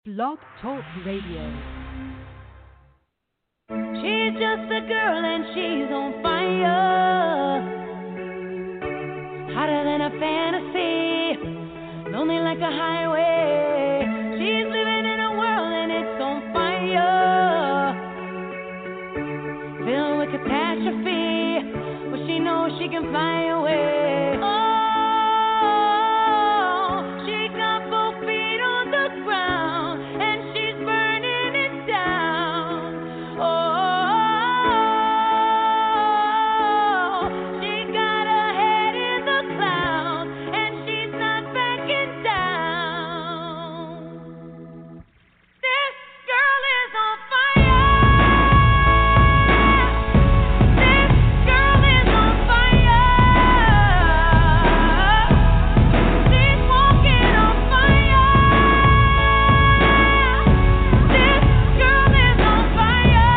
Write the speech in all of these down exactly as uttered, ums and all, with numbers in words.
Blog Talk Radio. She's just a girl and she's on fire, hotter than a fantasy, lonely like a highway. She's living in a world and it's on fire, filled with catastrophe, but she knows she can fly away. Oh, she got both feet on the ground and she's burning it down. Oh, she got her head in the clouds and she's not backing down. This girl is on fire. This girl is on fire. She's walking on fire. This girl is on fire.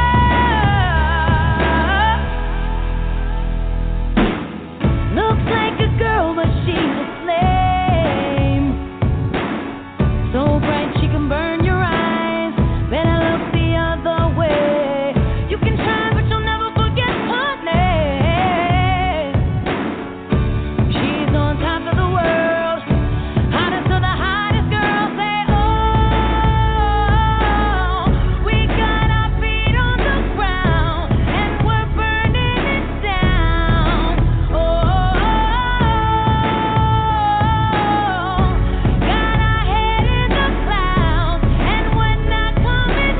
Looks like a girl, but she's a flame. So bright she can burn your eyes. Better look the other way. You can try, but you'll never forget her name. She's on top of the world, hottest of the hottest girls. Say, oh, we got our feet on the ground and we're burning it down. Oh, got our head in the clouds and we're not coming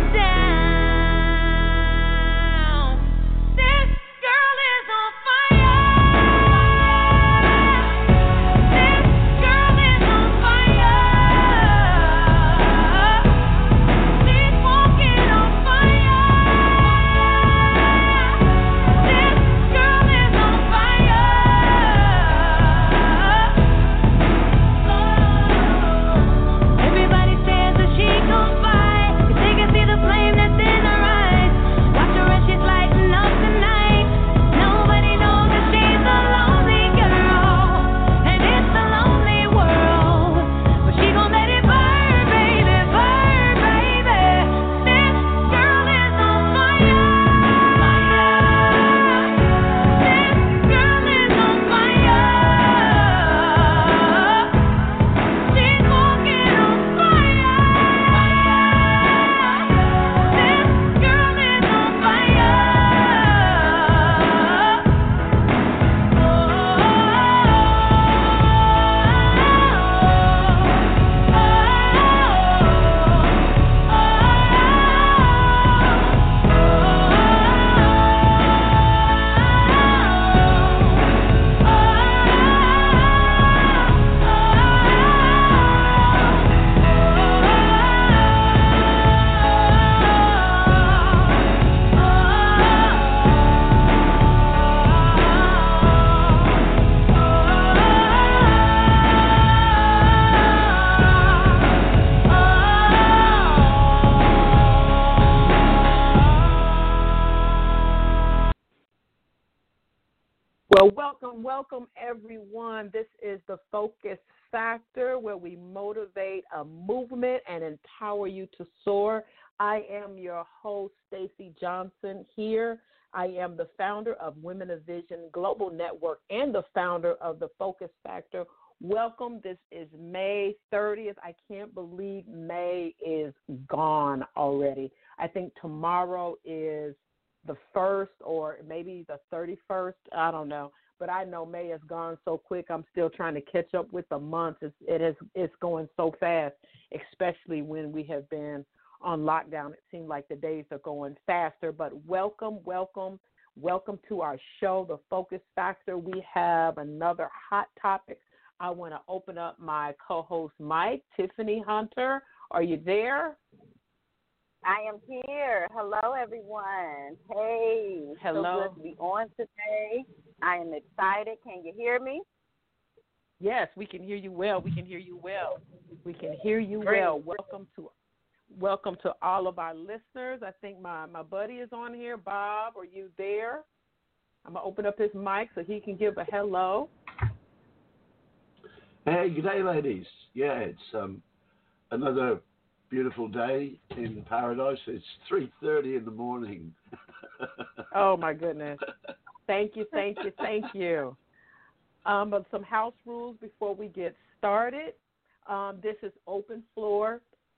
down. This girl is on fire. This girl is on fire. She's walking on fire. This girl is on fire. Everybody says that she gon' fight, 'cause they can see the flame that's in her eyes. Watch her as she's lighting up the night. Nobody knows that she's a lonely girl, and it's a lonely world. But she gon' let it burn, baby, burn, baby. This girl is on fire. This girl is on fire. She's walking on fire. This girl is on fire. Well, welcome, welcome everyone. This is the Focus Factor, where we motivate a movement and empower you to soar. I am your host, Stacey Johnson here. I am the founder of Women of Vision Global Network and the founder of the Focus Factor. Welcome. This is May thirtieth. I can't believe May is gone already. I think tomorrow is the first or maybe the thirty-first. I don't know. But I know May has gone so quick. I'm still trying to catch up with the months. It's, it is, it's going so fast, especially when we have been on lockdown. It seems like the days are going faster. But welcome, welcome, welcome to our show, The Focus Factor. We have another hot topic. I want to open up my co-host, Mike. Tiffany Hunter, are you there? I am here. Hello, everyone. Hey. Hello. So good to be on today. I am excited. Can you hear me? Yes, we can hear you well. We can hear you well. We can hear you Great. well. Welcome to welcome to all of our listeners. I think my, my buddy is on here. Bob, are you there? I'm going to open up his mic so he can give a hello. Hey, good day, ladies. Yeah, it's um, another beautiful day in paradise. It's three thirty in the morning. Oh, my goodness. Thank you, thank you, thank you. Um, but some house rules before we get started. Um, this is open floor,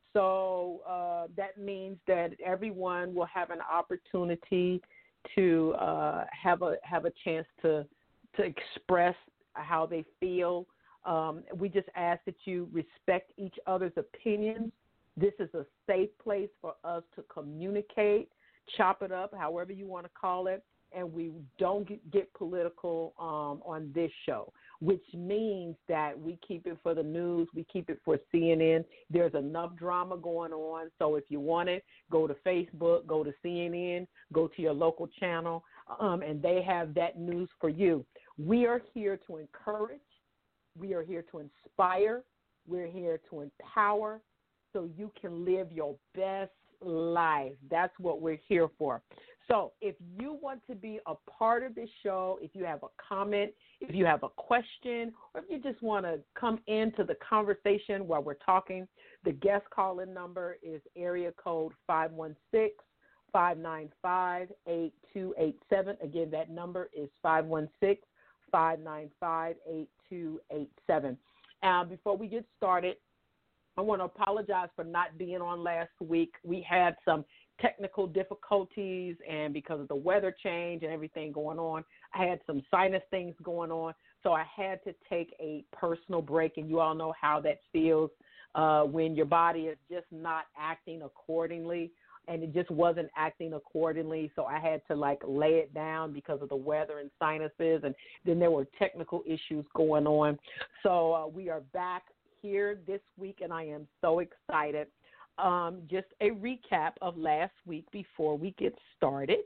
so uh, that means that everyone will have an opportunity to uh, have a have a chance to to express how they feel. Um, we just ask that you respect each other's opinions. This is a safe place for us to communicate, chop it up, however you want to call it, and we don't get, get political um, on this show, which means that we keep it for the news, we keep it for C N N. There's enough drama going on, so if you want it, go to Facebook, go to C N N, go to your local channel, um, and they have that news for you. We are here to encourage. We are here to inspire. We're here to empower so you can live your best life. That's what we're here for. So if you want to be a part of this show, if you have a comment, if you have a question, or if you just want to come into the conversation while we're talking, the guest call-in number is area code five one six, five nine five, eight two eight seven. Again, that number is five one six, five nine five, eight two eight seven. Uh, before we get started, I want to apologize for not being on last week. We had some technical difficulties, and because of the weather change and everything going on, I had some sinus things going on, so I had to take a personal break, and you all know how that feels uh, when your body is just not acting accordingly, and it just wasn't acting accordingly, so I had to, like, lay it down because of the weather and sinuses, and then there were technical issues going on. So uh, we are back here this week, and I am so excited. Um, just a recap of last week before we get started.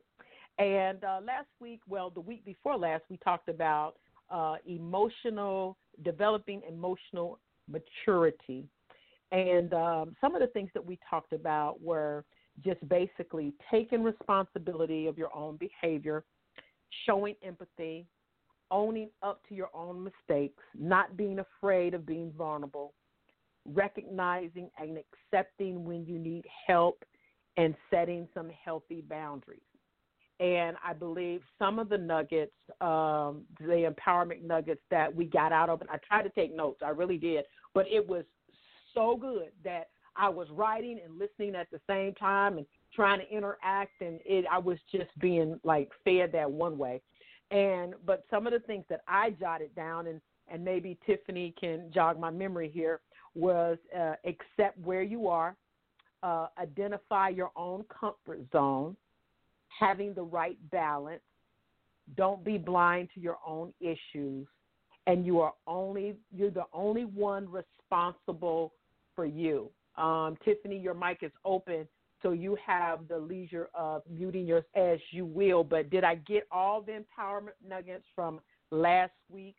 And uh, last week, well, the week before last, we talked about uh, emotional, developing emotional maturity. And um, some of the things that we talked about were just basically taking responsibility of your own behavior, showing empathy, owning up to your own mistakes, not being afraid of being vulnerable, recognizing and accepting when you need help, and setting some healthy boundaries. And I believe some of the nuggets, um, the empowerment nuggets that we got out of it, I tried to take notes, I really did, but it was so good that I was writing and listening at the same time and trying to interact, and it, I was just being, like, fed that one way. And but some of the things that I jotted down, and, and maybe Tiffany can jog my memory here, was uh, accept where you are, uh, identify your own comfort zone, having the right balance, don't be blind to your own issues, and you are only you're the only one responsible for you. Um, Tiffany, your mic is open, so you have the leisure of muting yours as you will. But did I get all the empowerment nuggets from last week?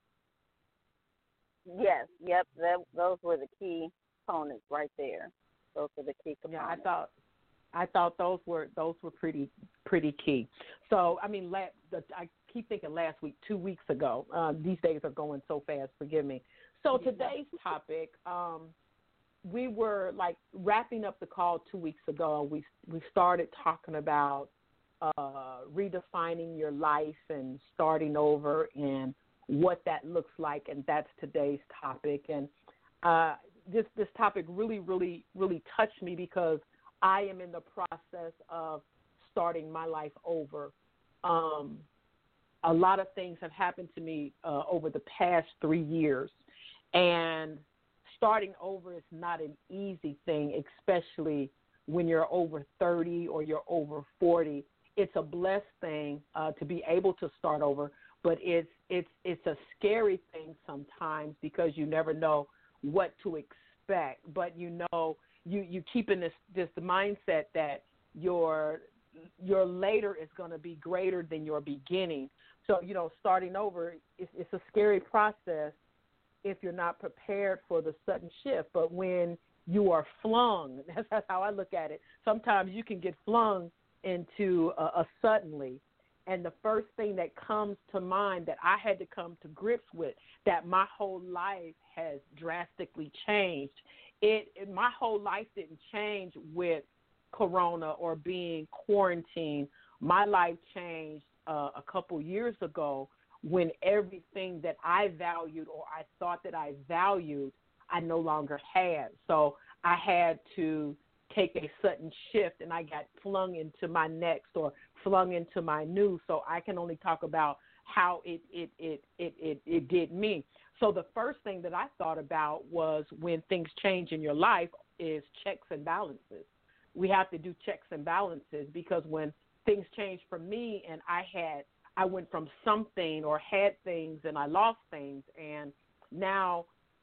Yes, yep, that, those were the key components right there. Those were the key components. Yeah, I thought I thought those were those were pretty pretty key. So I mean, last, the, I keep thinking last week, two weeks ago. Um, these days are going so fast. Forgive me. So today's topic, um, we were like wrapping up the call two weeks ago. We we started talking about uh, redefining your life and starting over and what that looks like, and that's today's topic. And uh, this this topic really, really, really touched me because I am in the process of starting my life over. Um, a lot of things have happened to me uh, over the past three years, and starting over is not an easy thing, especially when you're over thirty or you're over forty. It's a blessed thing uh, to be able to start over, but it's it's it's a scary thing sometimes because you never know what to expect. But you know, you you keep in this this mindset that your your later is going to be greater than your beginning. So you know, starting over is it's a scary process if you're not prepared for the sudden shift. But when you are flung, that's, that's how I look at it. Sometimes you can get flung into a, a suddenly. And the first thing that comes to mind that I had to come to grips with, that my whole life has drastically changed, it, it my whole life didn't change with Corona or being quarantined. My life changed uh, a couple years ago when everything that I valued or I thought that I valued, I no longer had. So I had to take a sudden shift, and I got flung into my next or flung into my new. So I can only talk about how it it it it it, it did me. So the first thing that I thought about was when things change in your life is checks and balances. We have to do checks and balances because when things changed for me and I had I went from something or had things and I lost things, and now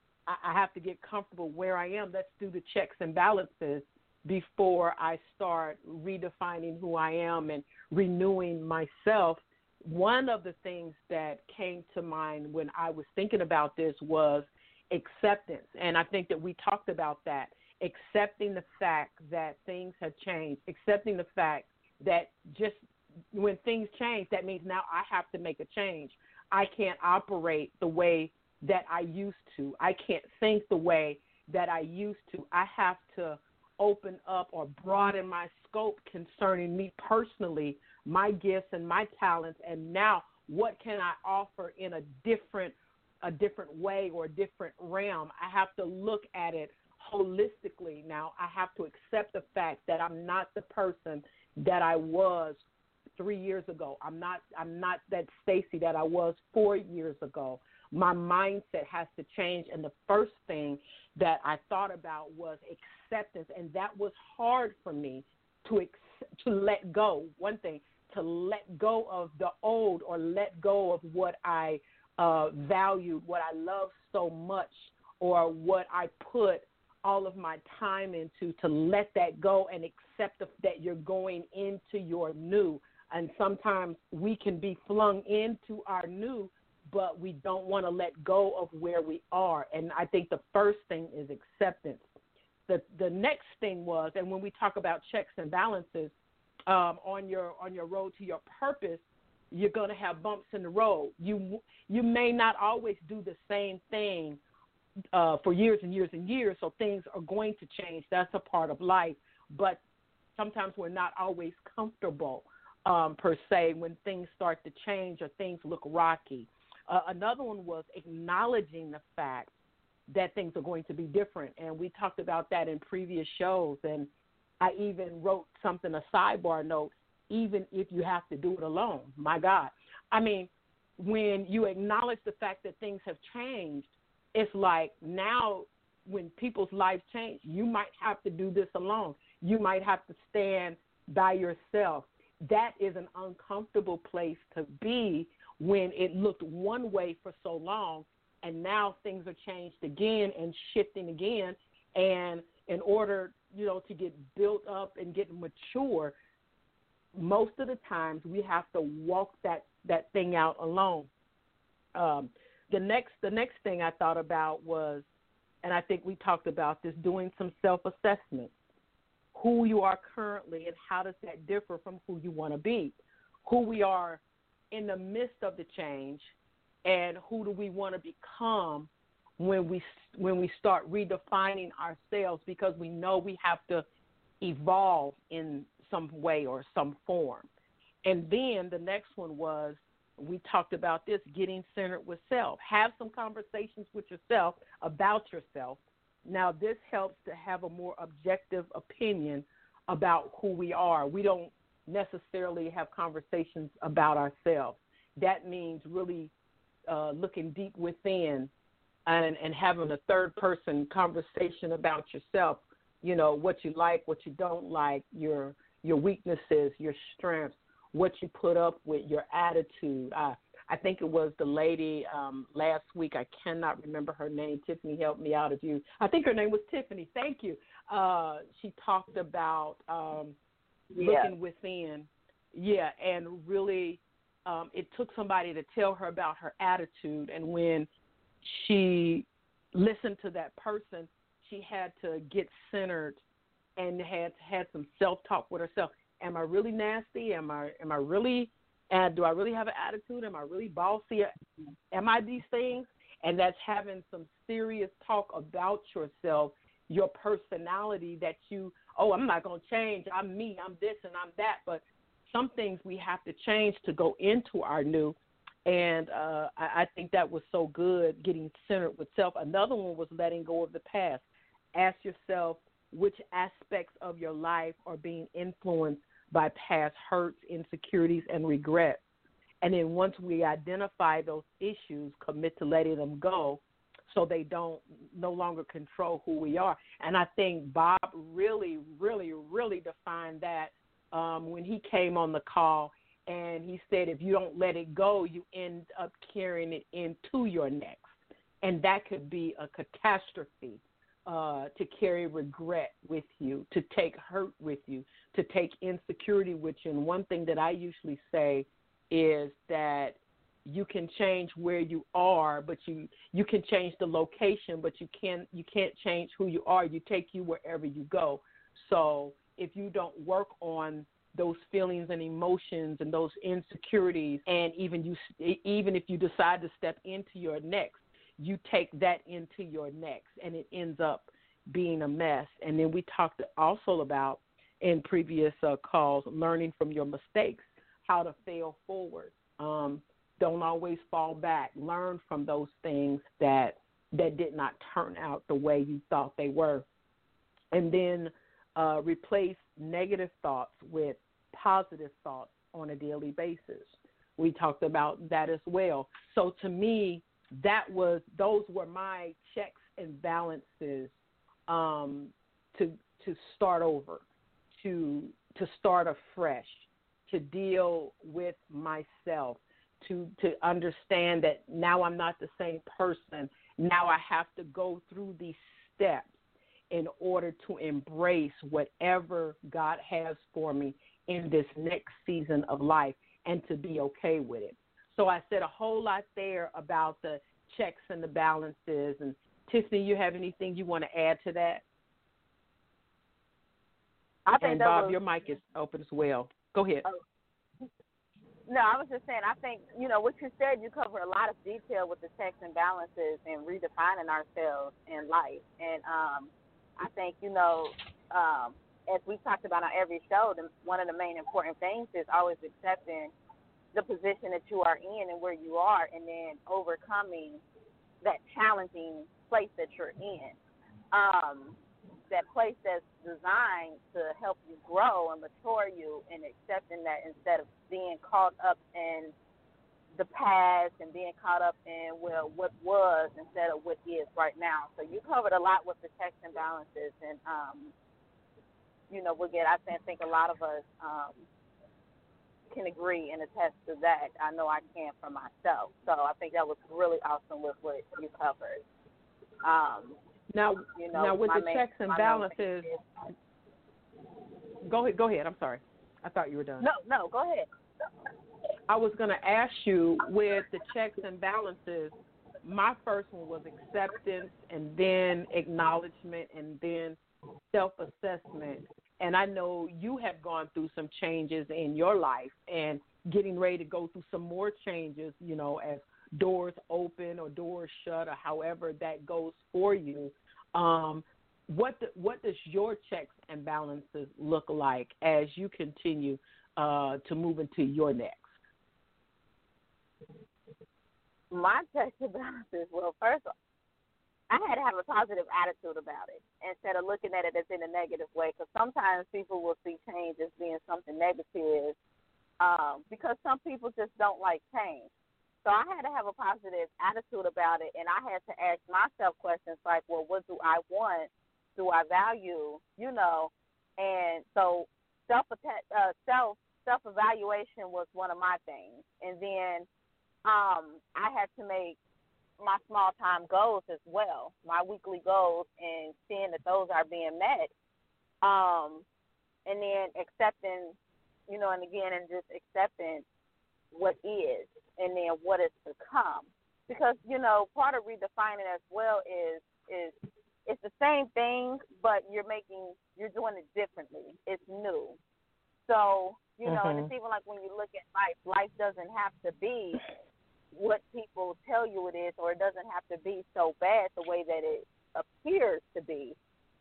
I have to get comfortable where I am. Let's do the checks and balances before I start redefining who I am and renewing myself. One of the things that came to mind when I was thinking about this was acceptance, and I think that we talked about that, accepting the fact that things have changed, accepting the fact that just when things change, that means now I have to make a change. I can't operate the way that I used to. I can't think the way that I used to. I have to open up or broaden my scope concerning me personally, my gifts and my talents, and now what can I offer in a different a different way or a different realm. I have to look at it holistically now. I have to accept the fact that I'm not the person that I was three years ago. I'm not I'm not that Stacy that I was four years ago. My mindset has to change, and the first thing that I thought about was acceptance, and that was hard for me to ex- to let go. One thing, to let go of the old or let go of what I uh, valued, what I loved so much, or what I put all of my time into, to let that go and accept the, that you're going into your new. And sometimes we can be flung into our new, but we don't want to let go of where we are. And I think the first thing is acceptance. The the next thing was, and when we talk about checks and balances, um, on your on your road to your purpose, you're going to have bumps in the road. You you may not always do the same thing uh, for years and years and years, so things are going to change. That's a part of life. But sometimes we're not always comfortable, um, per se, when things start to change or things look rocky. Uh, another one was acknowledging the fact that things are going to be different, and we talked about that in previous shows, and I even wrote something, a sidebar note, even if you have to do it alone. My God. I mean, when you acknowledge the fact that things have changed, it's like now when people's lives change, you might have to do this alone. You might have to stand by yourself. That is an uncomfortable place to be when it looked one way for so long, and now things are changed again and shifting again. And in order, you know, to get built up and get mature, most of the times we have to walk that, that thing out alone. Um, the next the next thing I thought about was, and I think we talked about this, doing some self-assessment. Who you are currently and how does that differ from who you want to be? Who we are in the midst of the change, and who do we want to become when we when we start redefining ourselves, because we know we have to evolve in some way or some form. And then the next one was, we talked about this, getting centered with self. Have some conversations with yourself about yourself. Now, this helps to have a more objective opinion about who we are. We don't necessarily have conversations about ourselves. That means really uh, looking deep within and, and having a third-person conversation about yourself, you know, what you like, what you don't like, your your weaknesses, your strengths, what you put up with, your attitude. Uh, I think it was the lady um, last week. I cannot remember her name. Tiffany, help me out if you. I think her name was Tiffany. Thank you. Uh, she talked about um, Yeah. looking within. Yeah, and really um, it took somebody to tell her about her attitude. And when she listened to that person, she had to get centered and had had some self-talk with herself. Am I really nasty? Am I am I really, and do I really have an attitude? Am I really bossy? Am I these things? And that's having some serious talk about yourself your personality that you, oh, I'm not going to change. I'm me. I'm this and I'm that. But some things we have to change to go into our new. And uh, I, I think that was so good, getting centered with self. Another one was letting go of the past. Ask yourself which aspects of your life are being influenced by past hurts, insecurities, and regrets. And then once we identify those issues, commit to letting them go so they don't no longer control who we are. And I think Bob really, really, really defined that um, when he came on the call, and he said if you don't let it go, you end up carrying it into your next. And that could be a catastrophe. Uh, to carry regret with you, to take hurt with you, to take insecurity with you. And one thing that I usually say is that you can change where you are, but you, you can change the location, but you can't you can't change who you are. You take you wherever you go. So if you don't work on those feelings and emotions and those insecurities, and even you even if you decide to step into your next, you take that into your next, and it ends up being a mess. And then we talked also about in previous uh, calls, learning from your mistakes, how to fail forward. Um, don't always fall back. Learn from those things that that did not turn out the way you thought they were. And then uh, replace negative thoughts with positive thoughts on a daily basis. We talked about that as well. So to me, that was those were my checks and balances um, to to start over, to to start afresh, to deal with myself, to to understand that now I'm not the same person. Now I have to go through these steps in order to embrace whatever God has for me in this next season of life, and to be okay with it. So I said a whole lot there about the checks and the balances. And Tiffany, you have anything you want to add to that? I think and that Bob, was, your mic is open as well. Go ahead. Oh. No, I was just saying, I think, you know, what you said, you cover a lot of detail with the checks and balances and redefining ourselves in life. And um, I think, you know, um, as we talked about on every show, the, one of the main important things is always accepting the position that you are in and where you are, and then overcoming that challenging place that you're in. Um, that place that's designed to help you grow and mature you, and accepting that instead of being caught up in the past and being caught up in, well, what was instead of what is right now. So you covered a lot with the checks and balances, and, um, you know, we'll get, I think a lot of us um, can agree and attest to that. I know I can for myself. So I think that was really awesome with what you covered. Um, now, you know, now with the main, checks and balances, go ahead. Go ahead. I'm sorry. I thought you were done. No, no, go ahead. I was going to ask you, with the checks and balances, my first one was acceptance, and then acknowledgement, and then self-assessment. And I know you have gone through some changes in your life and getting ready to go through some more changes, you know, as doors open or doors shut, or however that goes for you. Um, what the, what does your checks and balances look like as you continue uh, to move into your next? My checks and balances, well, first of all, I had to have a positive attitude about it instead of looking at it as in a negative way, because sometimes people will see change as being something negative um, because some people just don't like change. So I had to have a positive attitude about it, and I had to ask myself questions like, well, what do I want? Do I value? You know, and so self uh, self self evaluation was one of my things, and then um, I had to make my small time goals as well, my weekly goals, and seeing that those are being met, um, and then accepting, you know, and again, and just accepting what is, and then what is to come, because, you know, part of redefining as well is is it's the same thing, but you're making you're doing it differently. It's new, so you know, Mm-hmm. and it's even like when you look at life, life doesn't have to be what people tell you it is, or it doesn't have to be so bad the way that it appears to be.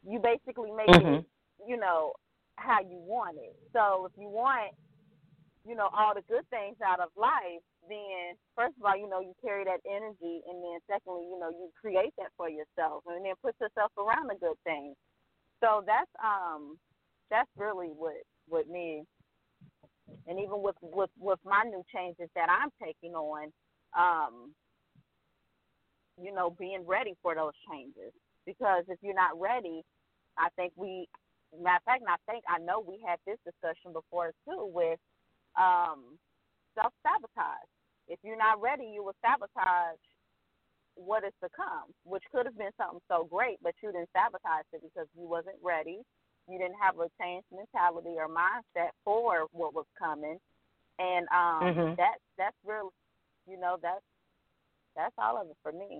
you basically make mm-hmm. it, you know, how you want it. So if you want, you know, all the good things out of life, then first of all, you know, you carry that energy, and then secondly, you know, you create that for yourself, and then put yourself around the good things. So that's um that's really what what me, and even with with with my new changes that I'm taking on, um, you know, being ready for those changes. Because if you're not ready, I think we, matter of fact, I think I know we had this discussion before too with um, self-sabotage. If you're not ready, you will sabotage what is to come, which could have been something so great, but you didn't sabotage it because you wasn't ready. You didn't have a changed mentality or mindset for what was coming, and um, mm-hmm. that that's really, you know, that's that's all of it for me.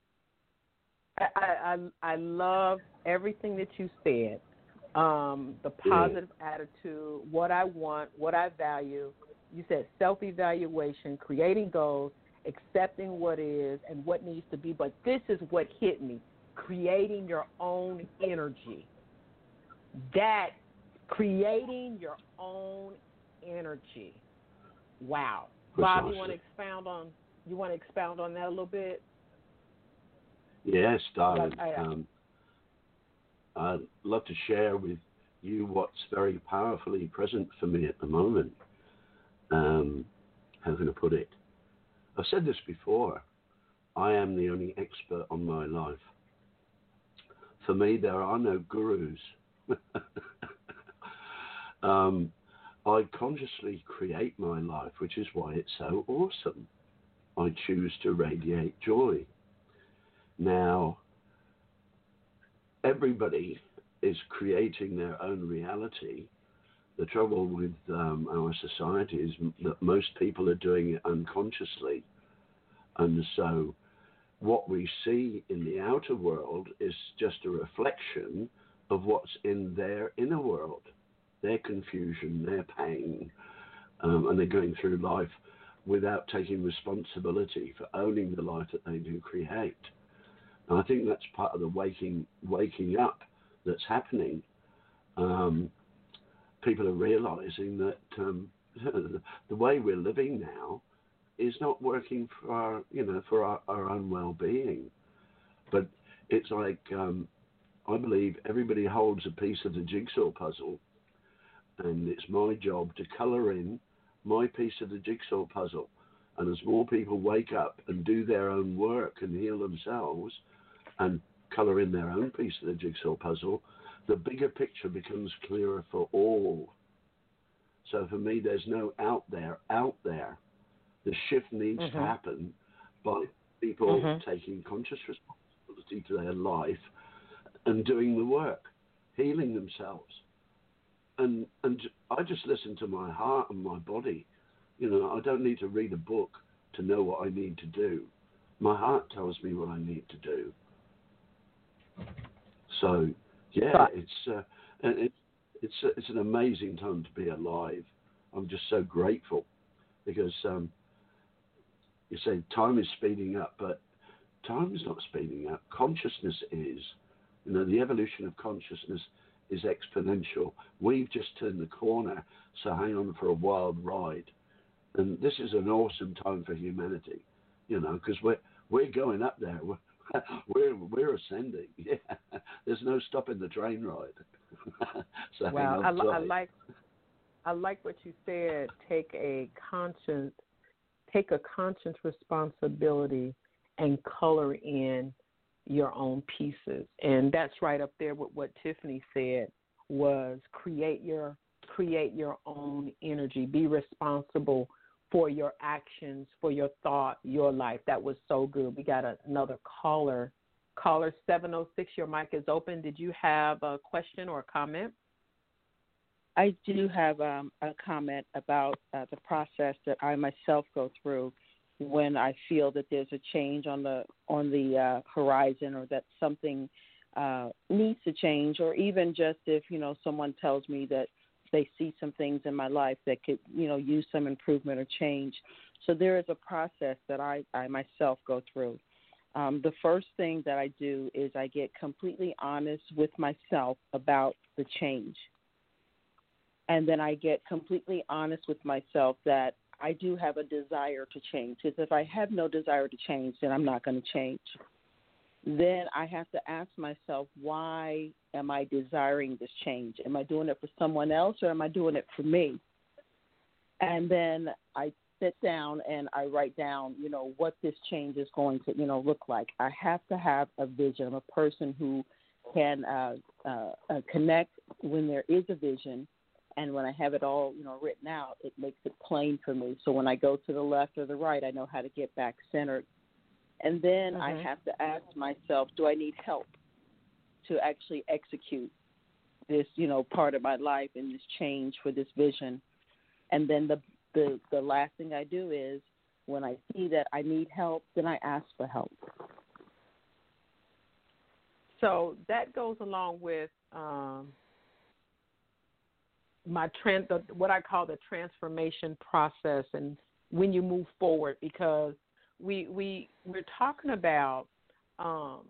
I, I I love everything that you said. Um, the positive yeah. attitude, what I want, what I value. You said self-evaluation, creating goals, accepting what is and what needs to be. But this is what hit me: creating your own energy. That creating your own energy. Wow, Bob, you want to expound on you want to expound on that a little bit? Yes, darling. I, I, um, I'd love to share with you what's very powerfully present for me at the moment. Um, how can I put it? I've said this before. I am the only expert on my life. For me, there are no gurus. um, I consciously create my life, which is why it's so awesome. I choose to radiate joy. Now, everybody is creating their own reality. The trouble with um, our society is that most people are doing it unconsciously. And so what we see in the outer world is just a reflection of what's in their inner world, their confusion, their pain, um, and they're going through life without taking responsibility for owning the life that they do create. And I think that's part of the waking waking up that's happening. Um, people are realizing that um, the way we're living now is not working for our, you know, for our, our own well-being. But it's like um, I believe everybody holds a piece of the jigsaw puzzle, and it's my job to color in my piece of the jigsaw puzzle. And as more people wake up and do their own work and heal themselves and color in their own piece of the jigsaw puzzle, the bigger picture becomes clearer for all. So for me, there's no out there, out there. The shift needs mm-hmm. to happen by people mm-hmm. taking conscious responsibility to their life and doing the work, healing themselves. And and I just listen to my heart and my body. You know, I don't need to read a book to know what I need to do. My heart tells me what I need to do. So, yeah, it's uh, it, it's it's an amazing time to be alive. I'm just so grateful because um, you say time is speeding up, but time is not speeding up. Consciousness is. You know, the evolution of consciousness is exponential. We've just turned the corner, so hang on for a wild ride. And this is an awesome time for humanity, you know, because we're we're going up there. We're we're, we're ascending. Yeah, there's no stopping the train ride. So wow, I, I like I like what you said. Take a conscious take a conscious responsibility and color in your own pieces, and that's right up there with what Tiffany said. Was create your create your own energy. Be responsible for your actions, for your thought, your life. That was so good. We got a, another caller. Caller seven oh six, your mic is open. Did you have a question or a comment? I do have um, a comment about uh, the process that I myself go through when I feel that there's a change on the on the uh, horizon, or that something uh, needs to change, or even just if, you know, someone tells me that they see some things in my life that could, you know, use some improvement or change. So there is a process that I, I myself go through. Um, the first thing that I do is I get completely honest with myself about the change. And then I get completely honest with myself that I do have a desire to change. Because if I have no desire to change, then I'm not going to change. Then I have to ask myself, why am I desiring this change? Am I doing it for someone else or am I doing it for me? And then I sit down and I write down, you know, what this change is going to, you know, look like. I have to have a vision. I'm a person who can uh, uh, uh, connect when there is a vision. And when I have it all, you know, written out, it makes it plain for me. So when I go to the left or the right, I know how to get back centered. And then mm-hmm. I have to ask myself, do I need help to actually execute this, you know, part of my life and this change for this vision? And then the, the, the last thing I do is when I see that I need help, then I ask for help. So that goes along with um, my trend, the, what I call the transformation process, and when you move forward, because we we we're talking about um,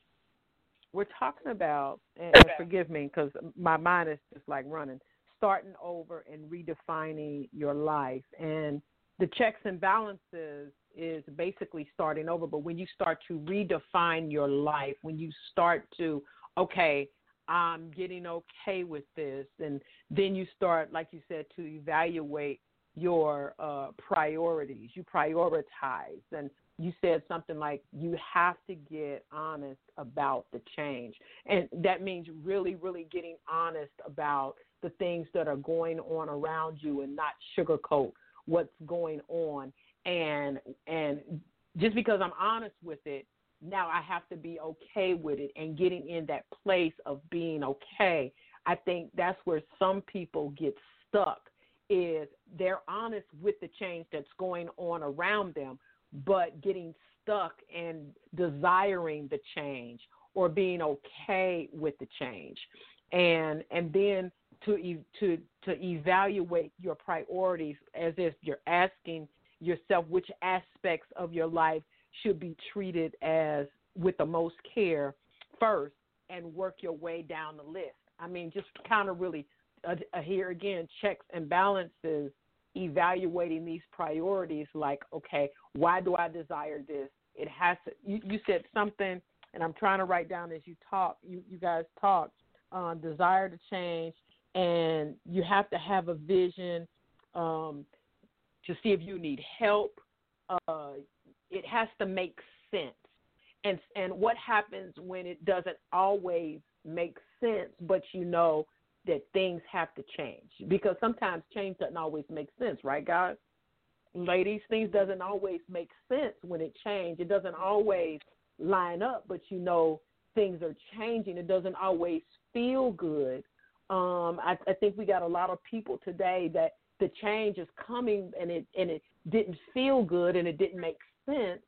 we're talking about, and, and forgive me because my mind is just like running, starting over and redefining your life, and the checks and balances is basically starting over. But when you start to redefine your life, when you start to, okay, I'm getting okay with this, and then you start, like you said, to evaluate your uh, priorities. You prioritize, and you said something like you have to get honest about the change. And that means really, really getting honest about the things that are going on around you and not sugarcoat what's going on. And and just because I'm honest with it, now I have to be okay with it, and getting in that place of being okay. I think that's where some people get stuck, is they're honest with the change that's going on around them, but getting stuck and desiring the change or being okay with the change. And and then to to to evaluate your priorities, as if you're asking yourself which aspects of your life should be treated as with the most care first, and work your way down the list. I mean, just kind of really, uh, uh, here again, checks and balances, evaluating these priorities like, okay, why do I desire this? It has to, you, you said something, and I'm trying to write down as you talk, you, you guys talk, uh, desire to change, and you have to have a vision um, to see if you need help. Uh, it has to make sense. And and what happens when it doesn't always make sense, but you know that things have to change? Because sometimes change doesn't always make sense, right, guys? Ladies, things doesn't always make sense when it changes. It doesn't always line up, but you know things are changing. It doesn't always feel good. Um, I, I think we got a lot of people today that the change is coming and it and it didn't feel good and it didn't make sense.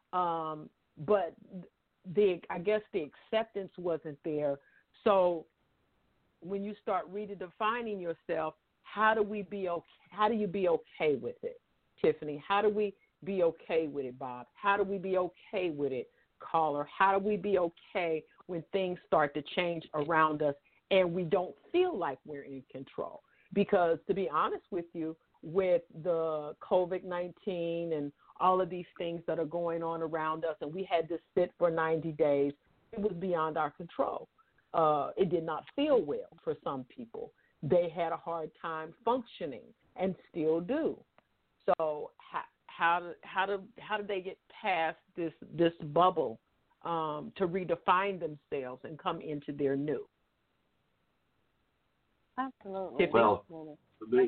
Um, but the I guess the acceptance wasn't there. So when you start redefining yourself, how do we be okay? How do you be okay with it, Tiffany? How do we be okay with it, Bob? How do we be okay with it, caller? How do we be okay when things start to change around us and we don't feel like we're in control? Because to be honest with you, with the COVID nineteen and all of these things that are going on around us, and we had to sit for ninety days, it was beyond our control. Uh, it did not feel well for some people. They had a hard time functioning and still do. So how how do, how do, how do they get past this this bubble um, to redefine themselves and come into their new? Absolutely. Well, for me,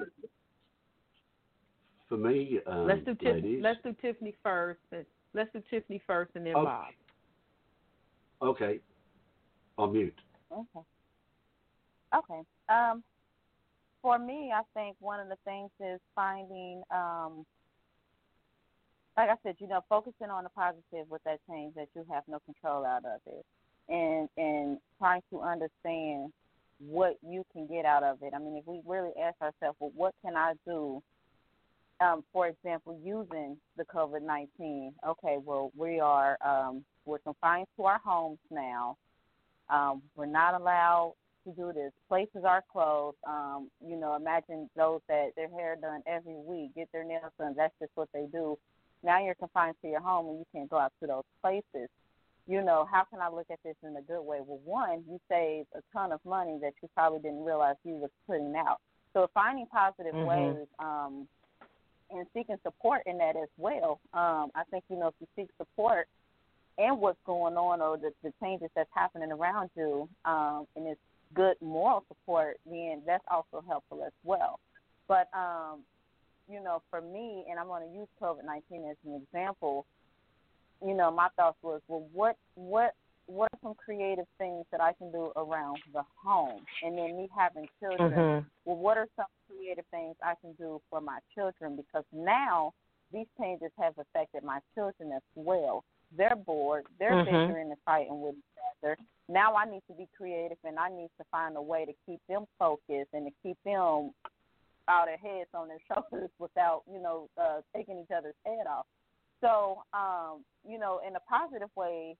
for me, um, let's do Tiff- ladies. let's do Tiffany first. And let's do Tiffany first, and then okay. Bob. Okay, I'll mute. Okay. Okay. Um, for me, I think one of the things is finding, um, like I said, you know, focusing on the positive with that change that you have no control out of it, and and trying to understand what you can get out of it. I mean, if we really ask ourselves, well, what can I do um, for example, using the COVID nineteen. Okay, well, we are um, we're confined to our homes now. Um, we're not allowed to do this. Places are closed. Um, you know, imagine those that their hair done every week, get their nails done. That's just what they do. Now you're confined to your home and you can't go out to those places. You know, how can I look at this in a good way? Well, one, you save a ton of money that you probably didn't realize you was putting out. So finding positive mm-hmm. ways um, and seeking support in that as well. Um, I think, you know, if you seek support and what's going on or the, the changes that's happening around you um, and it's good moral support, then that's also helpful as well. But, um, you know, for me, and I'm going to use COVID nineteen as an example, you know, my thoughts was, well, what what what are some creative things that I can do around the home? And then me having children, mm-hmm. well, what are some creative things I can do for my children? Because now these changes have affected my children as well. They're bored. They're mm-hmm. figuring and fighting with each other. Now I need to be creative, and I need to find a way to keep them focused and to keep them out their heads on their shoulders without, you know, uh, taking each other's head off. So, um, you know, in a positive way,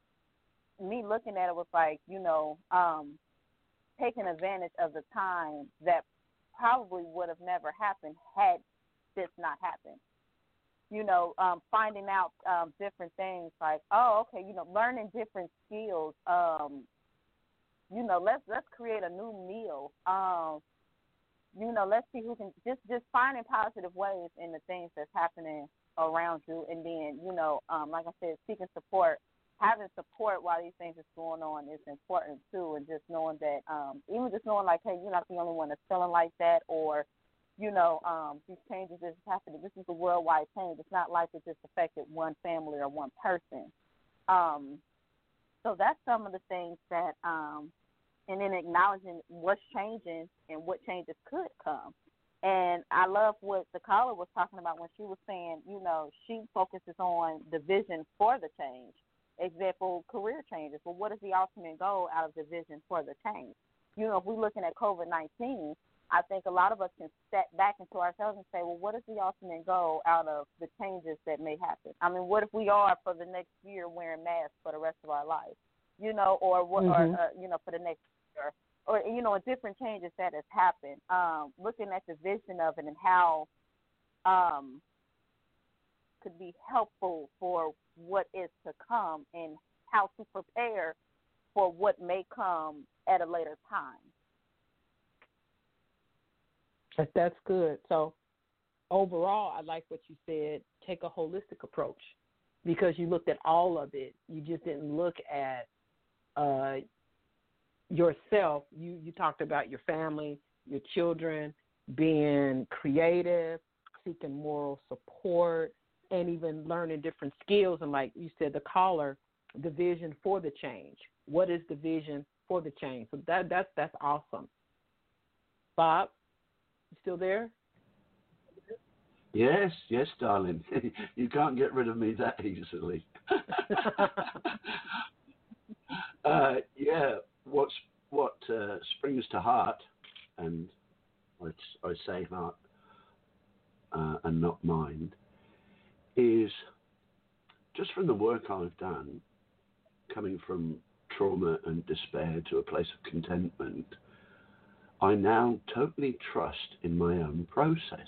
me looking at it was like, you know, um, taking advantage of the time that probably would have never happened had this not happened. You know, um, finding out um, different things like, oh, okay, you know, learning different skills. Um, you know, let's let's create a new meal. Um, you know, let's see who can just just finding positive ways in the things that's happening around you, and then, you know, um, like I said, seeking support, having support while these things is going on is important too, and just knowing that, um, even just knowing like, hey, you're not the only one that's feeling like that, or, you know, um, these changes is happening. This is a worldwide change. It's not like it just affected one family or one person. Um, so that's some of the things that, um, and then acknowledging what's changing and what changes could come. And I love what the caller was talking about when she was saying, you know, she focuses on the vision for the change. Example, career changes. Well, what is the ultimate goal out of the vision for the change? You know, if we're looking at COVID nineteen, I think a lot of us can step back into ourselves and say, well, what is the ultimate goal out of the changes that may happen? I mean, what if we are for the next year wearing masks for the rest of our life, you know, or, what, mm-hmm. or uh, you know, for the next year? Or, you know, different changes that has happened, um, looking at the vision of it and how um, could be helpful for what is to come and how to prepare for what may come at a later time. That's good. So overall, I like what you said, take a holistic approach, because you looked at all of it. You just didn't look at uh yourself. You you talked about your family, your children, being creative, seeking moral support, and even learning different skills. And like you said, the caller, the vision for the change. What is the vision for the change? So that that's that's awesome. Bob, you still there? Yes, yes, darling. You can't get rid of me that easily. uh, yeah. What's what uh, springs to heart, and I, I say heart uh, and not mind, is just from the work I've done, coming from trauma and despair to a place of contentment, I now totally trust in my own process.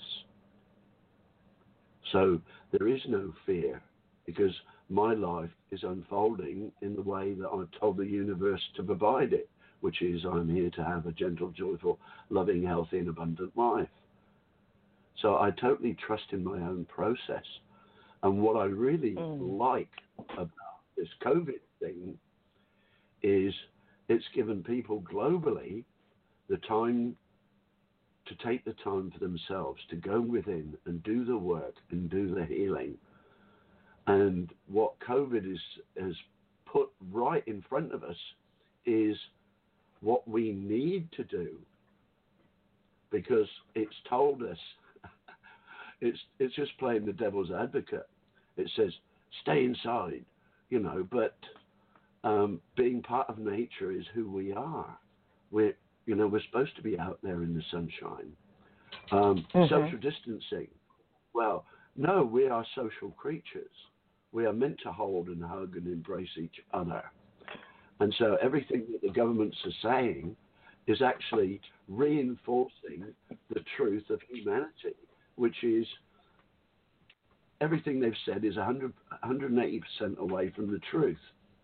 So there is no fear, because my life is unfolding in the way that I've told the universe to provide it, which is I'm here to have a gentle, joyful, loving, healthy, and abundant life. So I totally trust in my own process. And what I really mm. like about this COVID thing is it's given people globally the time to take the time for themselves to go within and do the work and do the healing. And what COVID is, has put right in front of us is what we need to do, because it's told us, it's it's just playing the devil's advocate. It says, stay inside, you know, but um, being part of nature is who we are. We're, you know, we're supposed to be out there in the sunshine. Um, mm-hmm. Social distancing, well, no, we are social creatures. We are meant to hold and hug and embrace each other. And so everything that the governments are saying is actually reinforcing the truth of humanity, which is everything they've said is one hundred, one hundred eighty percent away from the truth.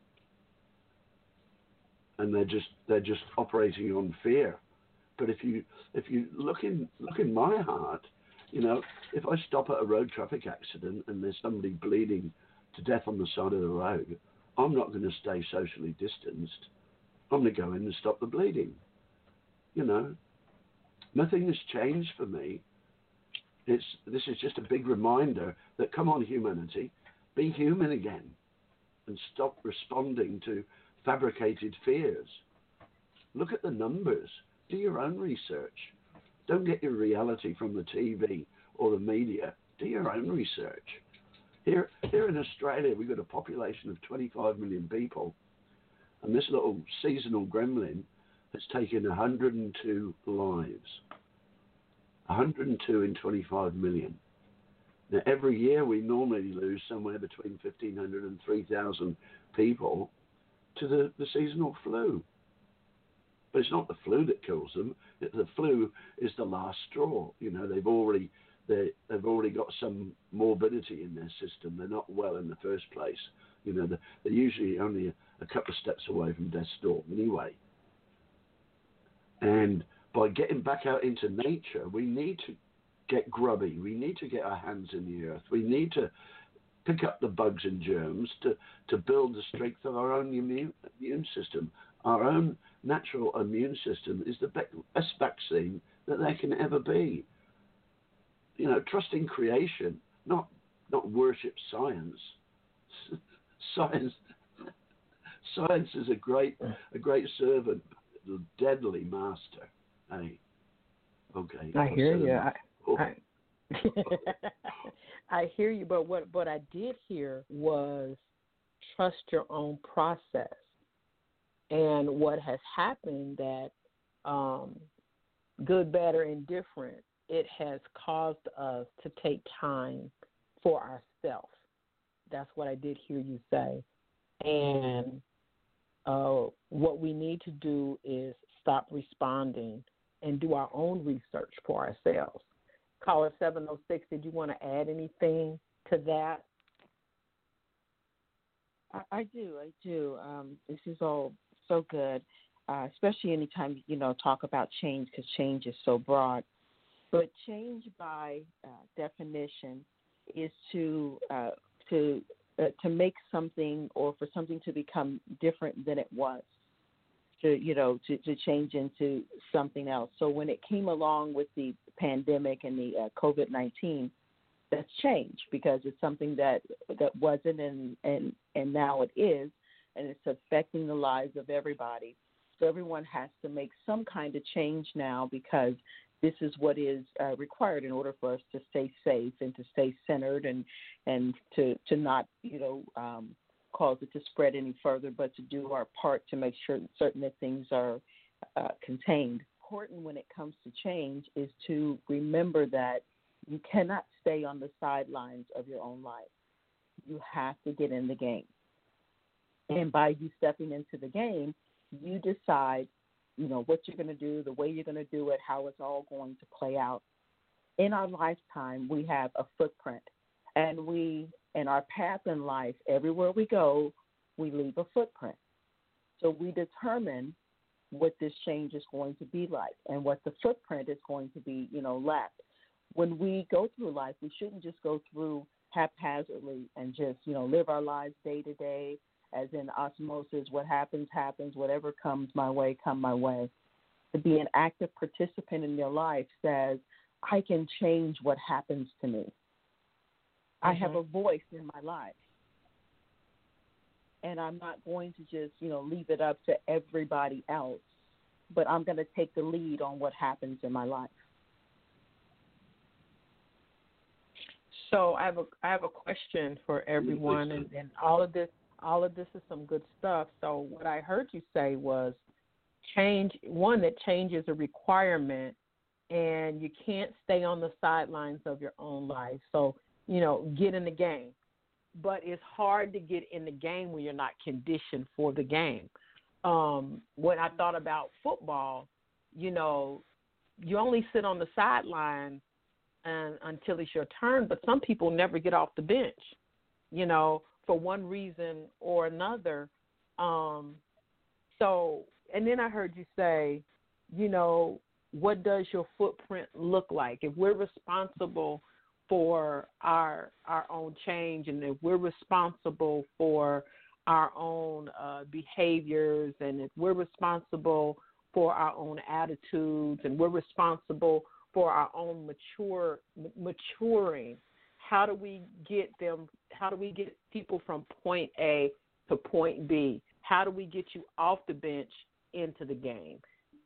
And they're just they're just operating on fear. But if you if you look in look in my heart, you know, if I stop at a road traffic accident and there's somebody bleeding to death on the side of the road, I'm not going to stay socially distanced. I'm going to go in and stop the bleeding. You know, nothing has changed for me. It's this is just a big reminder that, come on, humanity, be human again and stop responding to fabricated fears. Look at the numbers. Do your own research. Don't get your reality from the T V or the media. Do your own research. Here, here in Australia, we've got a population of twenty-five million people, and this little seasonal gremlin has taken one hundred two lives. one hundred two in twenty-five million. Now, every year we normally lose somewhere between fifteen hundred and three thousand people to the, the seasonal flu. But it's not the flu that kills them. The flu is the last straw. You know, they've already they, they've already got some morbidity in their system. They're not well in the first place. You know, they're, they're usually only a, a couple of steps away from death's door anyway. And by getting back out into nature, we need to get grubby. We need to get our hands in the earth. We need to pick up the bugs and germs to, to build the strength of our own immune, immune system. Our own natural immune system is the best vaccine that there can ever be. You know, trust in creation, not not worship science. Science, science is a great a great servant, but a deadly master. Hey, okay. I I've hear said you. enough. Oh. I, I hear you, but what what I did hear was trust your own process. And what has happened that um, good, bad, or indifferent, it has caused us to take time for ourselves. That's what I did hear you say. And uh, what we need to do is stop responding and do our own research for ourselves. Caller seven oh six, did you want to add anything to that? I, I do, I do. Um, this is all so good, uh, especially anytime, you know, talk about change, because change is so broad. But change by uh, definition is to uh, to uh, to make something, or for something to become different than it was, to, you know, to, to change into something else. So when it came along with the pandemic and the uh, COVID nineteen, that's change, because it's something that, that wasn't and, and, and now it is, and it's affecting the lives of everybody. So everyone has to make some kind of change now, because this is what is uh, required in order for us to stay safe and to stay centered, and and to, to not, you know, um, cause it to spread any further, but to do our part to make sure that certain things are uh, contained. Important when it comes to change is to remember that you cannot stay on the sidelines of your own life. You have to get in the game. And by you stepping into the game, you decide, you know, what you're going to do, the way you're going to do it, how it's all going to play out. In our lifetime, we have a footprint. And we, in our path in life, everywhere we go, we leave a footprint. So we determine what this change is going to be like and what the footprint is going to be, you know, left. When we go through life, we shouldn't just go through haphazardly and just, you know, live our lives day to day, as in osmosis, what happens, happens, whatever comes my way, come my way. To be an active participant in your life says, I can change what happens to me. Mm-hmm. I have a voice in my life. And I'm not going to just, you know, leave it up to everybody else, but I'm going to take the lead on what happens in my life. So I have a I have a question for everyone, and, and all of this all of this is some good stuff. So what I heard you say was change. One, that change is a requirement, and and you can't stay on the sidelines of your own life. So, you know, get in the game. But it's hard to get in the game when you're not conditioned for the game. Um, when I thought about football, you know, you only sit on the sideline and, until it's your turn, but some people never get off the bench, you know, for one reason or another. Um, so, and then I heard you say, you know, what does your footprint look like? If we're responsible for our our own change, and if we're responsible for our own uh, behaviors, and if we're responsible for our own attitudes, and we're responsible for our own mature maturing, how do we get them? How do we get people from point A to point B? How do we get you off the bench into the game?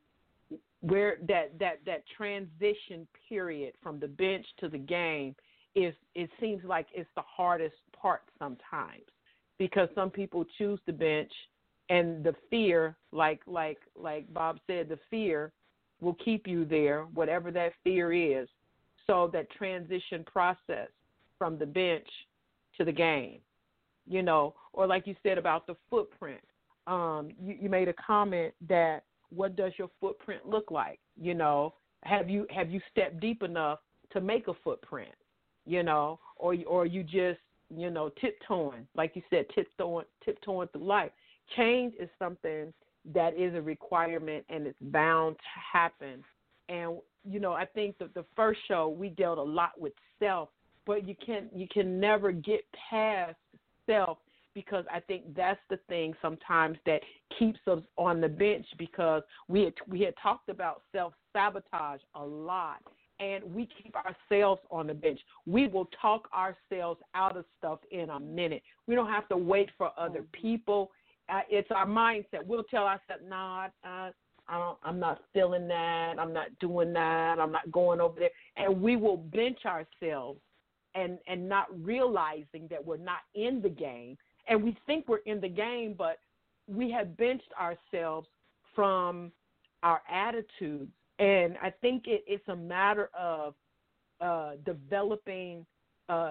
Where that, that, that transition period from the bench to the game is, it seems like it's the hardest part sometimes, because some people choose the bench, and the fear, like like like Bob said, the fear will keep you there, whatever that fear is. So that transition process from the bench to the game, you know, or like you said about the footprint, um, you, you made a comment that, what does your footprint look like? You know, have you have you stepped deep enough to make a footprint? You know, or or you just, you know, tiptoeing, like you said, tiptoeing tiptoeing through life. Change is something that is a requirement, and it's bound to happen. And you know, I think that the first show we dealt a lot with self, but you can you can never get past self, because I think that's the thing sometimes that keeps us on the bench, because we had, we had talked about self-sabotage a lot, and we keep ourselves on the bench. We will talk ourselves out of stuff in a minute. We don't have to wait for other people. Uh, it's our mindset. We'll tell ourselves, nah, uh, I don't, I'm not feeling that. I'm not doing that. I'm not going over there. And we will bench ourselves and, and not realizing that we're not in the game. And we think we're in the game, but we have benched ourselves from our attitudes. And I think it, it's a matter of uh, developing uh,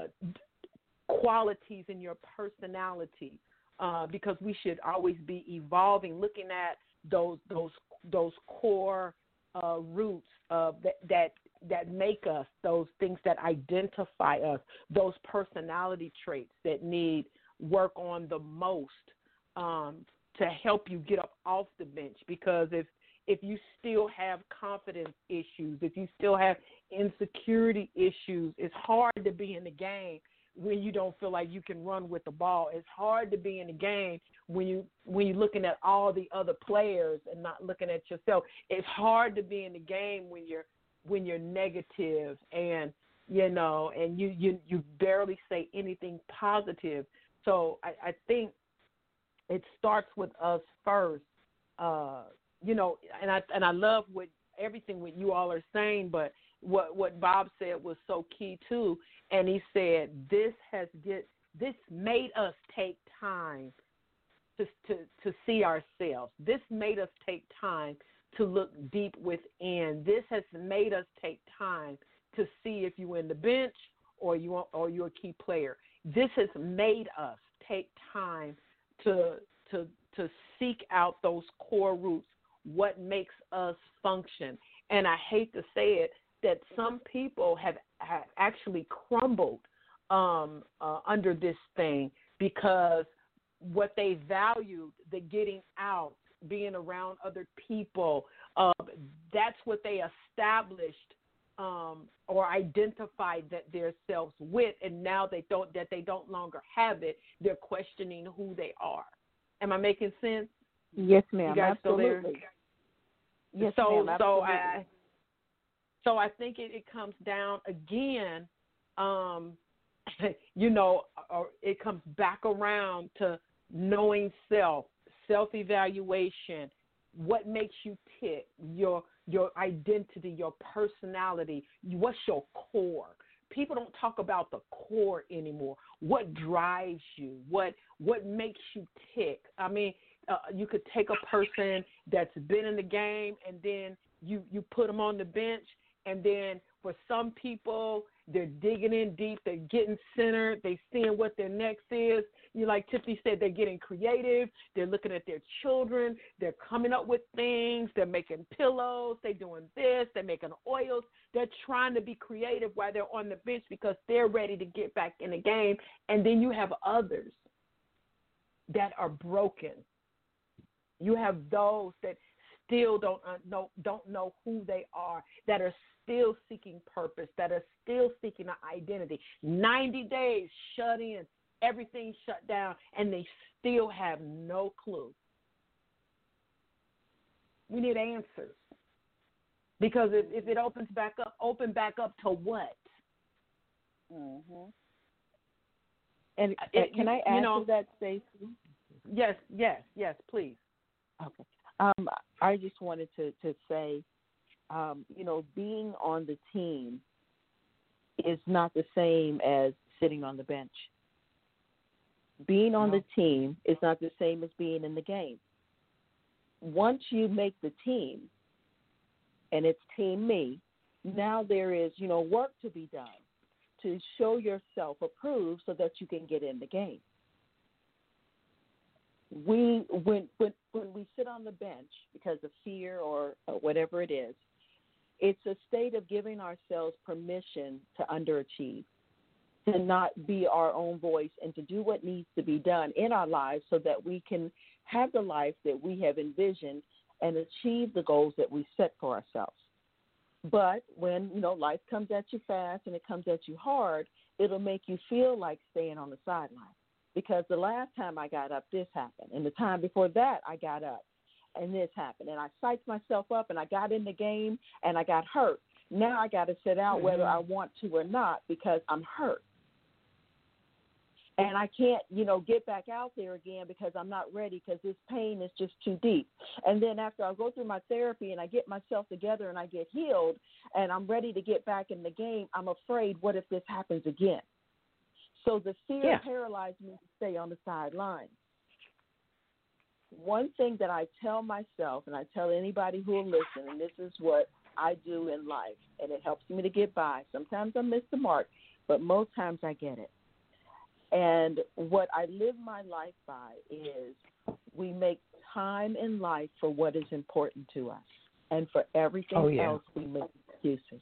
qualities in your personality, uh, because we should always be evolving, looking at those those those core uh, roots uh, that that that make us, those things that identify us, those personality traits that need work on the most um, to help you get up off the bench. Because if if you still have confidence issues, if you still have insecurity issues, it's hard to be in the game when you don't feel like you can run with the ball. It's hard to be in the game when you when you're looking at all the other players and not looking at yourself. It's hard to be in the game when you're when you're negative and you know and you you, you barely say anything positive. So I, I think it starts with us first, uh, you know, and I and I love what everything what you all are saying, but what what Bob said was so key too. And he said this has get this made us take time to to to see ourselves. This made us take time to look deep within. This has made us take time to see if you're in the bench or you want, or you're a key player. This has made us take time to to to seek out those core roots, what makes us function. And I hate to say it, that some people have, have actually crumbled um, uh, under this thing, because what they valued, the getting out, being around other people, uh, that's what they established Um, or identified that their selves with, and now they don't that they don't longer have it. They're questioning who they are. Am I making sense? Yes, ma'am. You guys Absolutely. Still there? Yes, so, ma'am. So Absolutely. I, so I think it, it comes down again. Um, you know, or it comes back around to knowing self, self-evaluation. What makes you tick? Your your identity, your personality. What's your core? People don't talk about the core anymore. What drives you? What what makes you tick? I mean, uh, you could take a person that's been in the game, and then you, you put them on the bench, And then for some people, they're digging in deep. They're getting centered. They're seeing what their next is. You like Tiffany said, they're getting creative. They're looking at their children. They're coming up with things. They're making pillows. They're doing this. They're making oils. They're trying to be creative while they're on the bench because they're ready to get back in the game. And then you have others that are broken. You have those that still don't know, don't know who they are, that are still seeking purpose, that are still seeking an identity. ninety days shut in, everything shut down, and they still have no clue. We need answers. Because if, if it opens back up, open back up to what? Mm-hmm. And it, can I add you know, to that, Stacey? Yes, yes, yes, please. Okay. Um, I just wanted to, to say, um, you know, being on the team is not the same as sitting on the bench. Being on No. the team is not the same as being in the game. Once you make the team, and it's Team Me, now there is, you know, work to be done to show yourself approved so that you can get in the game. We when when when we sit on the bench because of fear or, or whatever it is, it's a state of giving ourselves permission to underachieve, to not be our own voice, and to do what needs to be done in our lives so that we can have the life that we have envisioned and achieve the goals that we set for ourselves. But when, you know, life comes at you fast and it comes at you hard, it'll make you feel like staying on the sideline. Because the last time I got up, this happened. And the time before that, I got up, and this happened. And I psyched myself up, and I got in the game, and I got hurt. Now I got to sit out mm-hmm. whether I want to or not because I'm hurt. And I can't, you know, get back out there again because I'm not ready because this pain is just too deep. And then after I go through my therapy and I get myself together and I get healed and I'm ready to get back in the game, I'm afraid, what if this happens again? So the fear yeah. paralyzed me to stay on the sideline. One thing that I tell myself, and I tell anybody who will listen, and this is what I do in life, and it helps me to get by. Sometimes I miss the mark, but most times I get it. And what I live my life by is we make time in life for what is important to us. And for everything oh, yeah. else, we make excuses.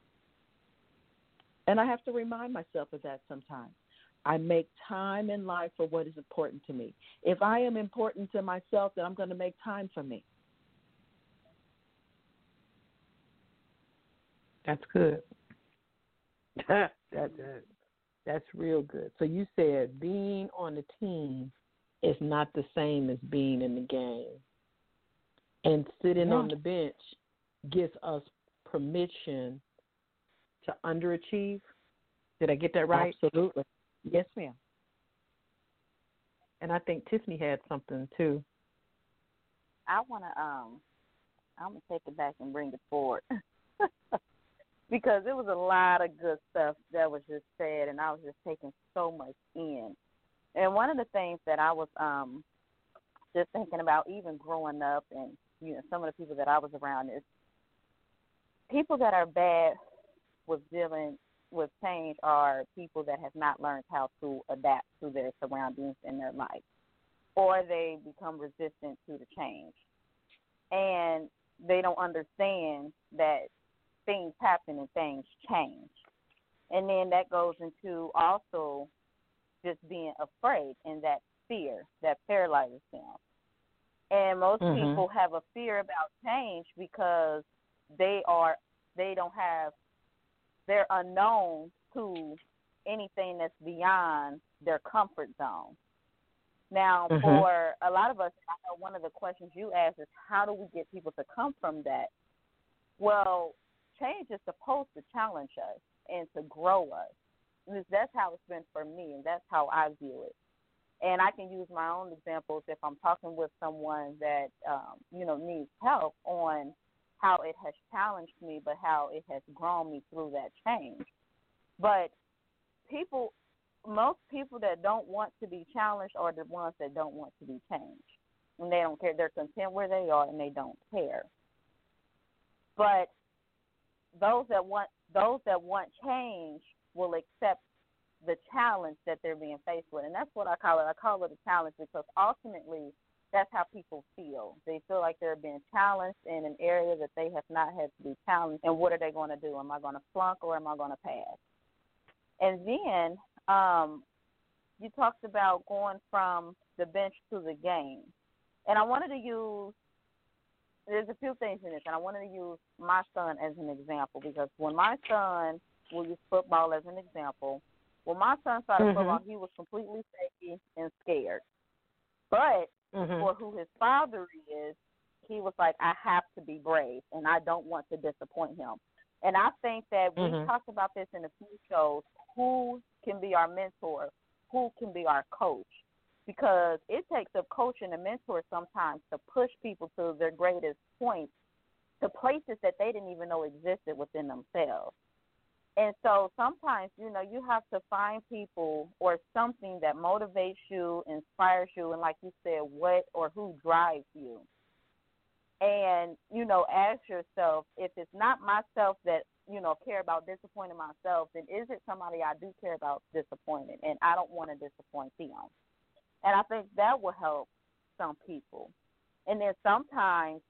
And I have to remind myself of that sometimes. I make time in life for what is important to me. If I am important to myself, then I'm going to make time for me. That's good. That's it. That's real good. So you said being on the team is not the same as being in the game. And sitting yeah. on the bench gives us permission to underachieve. Did I get that right? Absolutely. Yes, ma'am. And I think Tiffany had something too. I want to, um, I'm going to take it back and bring it forward. Because it was a lot of good stuff that was just said, and I was just taking so much in. And one of the things that I was um, just thinking about, even growing up, and you know, some of the people that I was around, is people that are bad with dealing with change are people that have not learned how to adapt to their surroundings in their life, or they become resistant to the change, and they don't understand that things happen and things change. And then that goes into also just being afraid and that fear that paralyzes them. And most mm-hmm. people have a fear about change because they are they don't have they're unknown to anything that's beyond their comfort zone. Now, mm-hmm. for a lot of us, I know one of the questions you asked is how do we get people to come from that? Well, change is supposed to challenge us and to grow us. And that's how it's been for me, and that's how I view it. And I can use my own examples if I'm talking with someone that, um, you know, needs help on how it has challenged me, but how it has grown me through that change. But people, most people that don't want to be challenged are the ones that don't want to be changed. And they don't care. They're content where they are, and they don't care. But those that want those that want change will accept the challenge that they're being faced with, and that's what I call it. I call it a challenge because ultimately that's how people feel. They feel like they're being challenged in an area that they have not had to be challenged. And what are they going to do? Am I going to flunk or am I going to pass? And then um, you talked about going from the bench to the game. And I wanted to use, there's a few things in this, and I wanted to use my son as an example because when my son, we'll use football as an example, when my son started mm-hmm. football, he was completely shaky and scared. But Mm-hmm. for who his father is, he was like, I have to be brave, and I don't want to disappoint him. And I think that mm-hmm. we talked about this in a few shows, who can be our mentor, who can be our coach, because it takes a coach and a mentor sometimes to push people to their greatest points, to places that they didn't even know existed within themselves. And so sometimes, you know, you have to find people or something that motivates you, inspires you, and like you said, what or who drives you. And, you know, ask yourself, if it's not myself that, you know, care about disappointing myself, then is it somebody I do care about disappointing, and I don't want to disappoint them. And I think that will help some people. And then sometimes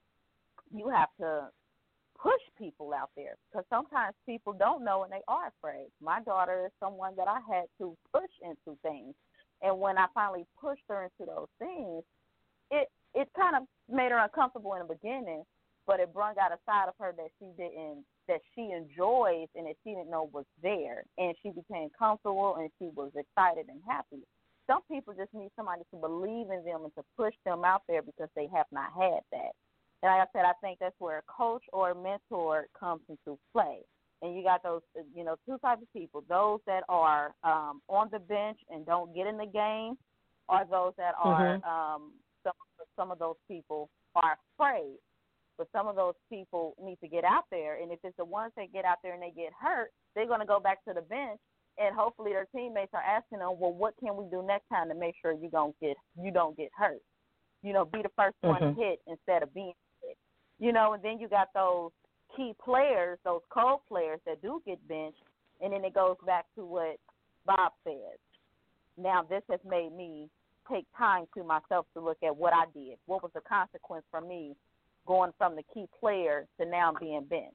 you have to push people out there because sometimes people don't know and they are afraid. My daughter is someone that I had to push into things, and when I finally pushed her into those things, it it kind of made her uncomfortable in the beginning, but it brought out a side of her that she didn't that she enjoys and that she didn't know was there, and she became comfortable and she was excited and happy. Some people just need somebody to believe in them and to push them out there because they have not had that. And like I said, I think that's where a coach or a mentor comes into play. And you got those, you know, two types of people, those that are um, on the bench and don't get in the game, or those that are, mm-hmm. um, some, some of those people are afraid. But some of those people need to get out there. And if it's the ones that get out there and they get hurt, they're going to go back to the bench, and hopefully their teammates are asking them, well, what can we do next time to make sure you don't get you don't get hurt? You know, be the first mm-hmm. one hit instead of being hit. You know, and then you got those key players, those cold players that do get benched, and then it goes back to what Bob said. Now, this has made me take time to myself to look at what I did. What was the consequence for me going from the key player to now being benched?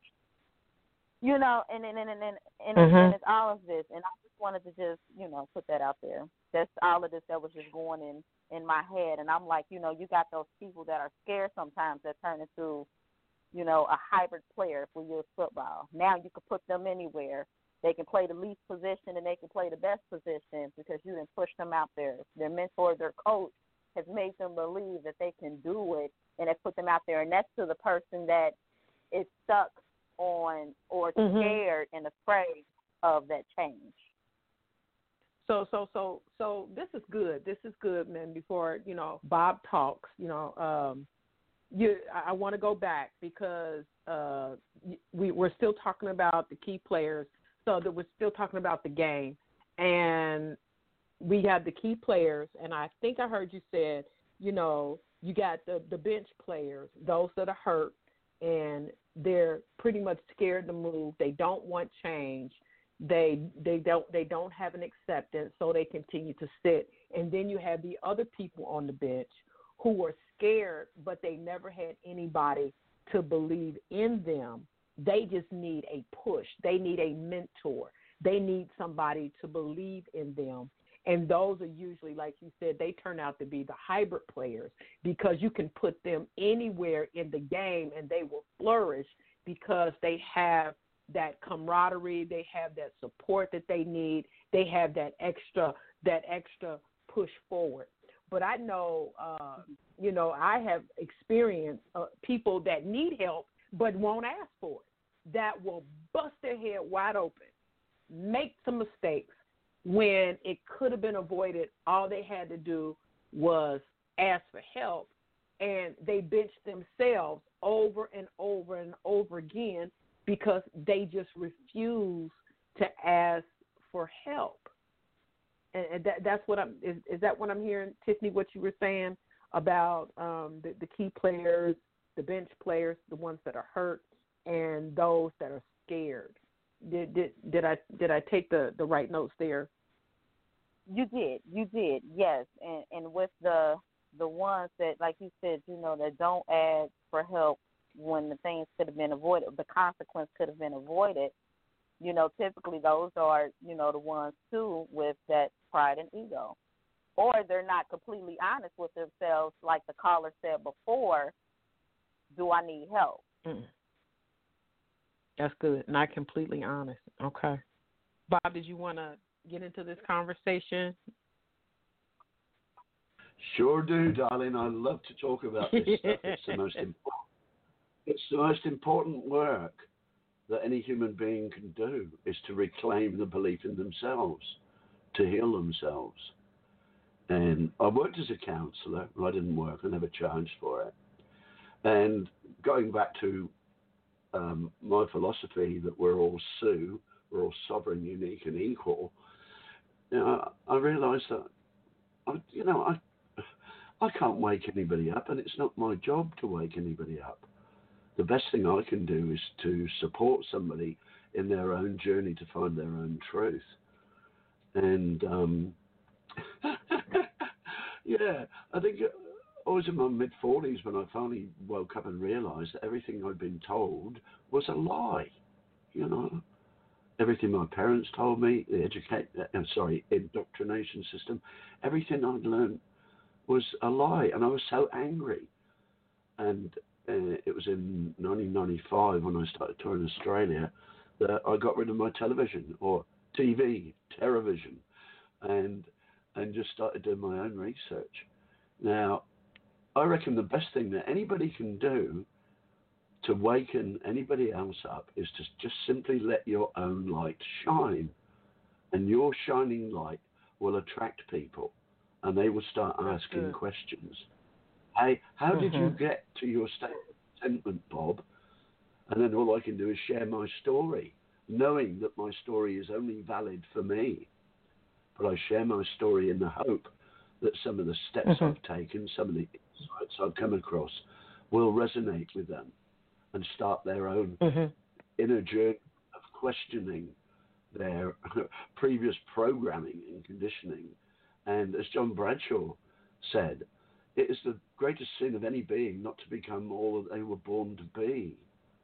You know, and and and and, and, and, mm-hmm. and it's all of this, and I just wanted to just, you know, put that out there. That's all of this that was just going in, in my head, and I'm like, you know, you got those people that are scared sometimes that turn into, you know, a hybrid player if we use football. Now you can put them anywhere. They can play the least position and they can play the best position because you didn't push them out there. Their mentor, their coach has made them believe that they can do it, and they put them out there, and that's to the person that is stuck on or mm-hmm. scared and afraid of that change. So, so, so, so this is good. This is good, man. Before, you know, Bob talks, you know, um, you, I, I want to go back because uh, we, we're still talking about the key players. So that we're still talking about the game, and we have the key players. And I think I heard you said, you know, you got the, the bench players, those that are hurt, and they're pretty much scared to move. They don't want change. They they don't they don't have an acceptance, so they continue to sit. And then you have the other people on the bench who are scared, but they never had anybody to believe in them. They just need a push. They need a mentor. They need somebody to believe in them. And those are usually, like you said, they turn out to be the hybrid players because you can put them anywhere in the game and they will flourish because they have that camaraderie, they have that support that they need, they have that extra that extra push forward. But I know, uh, you know, I have experienced uh, people that need help but won't ask for it, that will bust their head wide open, make some mistakes when it could have been avoided. All they had to do was ask for help, and they benched themselves over and over and over again because they just refuse to ask for help. And, and that, that's what I'm, is, is that what I'm hearing, Tiffany, what you were saying about um, the, the key players, the bench players, the ones that are hurt, and those that are scared. Did did did I did I take the, the right notes there? You did, you did, yes. And and with the the ones that, like you said, you know, that don't ask for help when the things could have been avoided, the consequence could have been avoided. You know, typically those are, you know, the ones too with that pride and ego, or they're not completely honest with themselves, like the caller said before. Do I need help? Mm. That's good. Not completely honest. Okay. Bob, did you want to get into this conversation? Sure do, darling. I love to talk about this stuff. It's the most important. It's the most important work that any human being can do is to reclaim the belief in themselves, to heal themselves. And I worked as a counsellor. I didn't work. I never charged for it. And going back to um, my philosophy that we're all Sue, we're all sovereign, unique, and equal, you know, I realised that, I, you know, I I can't wake anybody up, and it's not my job to wake anybody up. The best thing I can do is to support somebody in their own journey to find their own truth. And um, yeah, I think I was in my mid-forties when I finally woke up and realised that everything I'd been told was a lie. You know, everything my parents told me, the educate, I'm sorry, indoctrination system, everything I'd learned was a lie, and I was so angry. And uh, it was in nineteen ninety-five when I started touring Australia that I got rid of my television, or T V, television, and and just started doing my own research. Now, I reckon the best thing that anybody can do to waken anybody else up is to just simply let your own light shine, and your shining light will attract people. And they will start asking questions. Hey, how mm-hmm. did you get to your state of contentment, Bob? And then all I can do is share my story, knowing that my story is only valid for me. But I share my story in the hope that some of the steps mm-hmm. I've taken, some of the insights I've come across will resonate with them and start their own mm-hmm. inner journey of questioning their previous programming and conditioning. And as John Bradshaw said, it is the greatest sin of any being not to become all that they were born to be.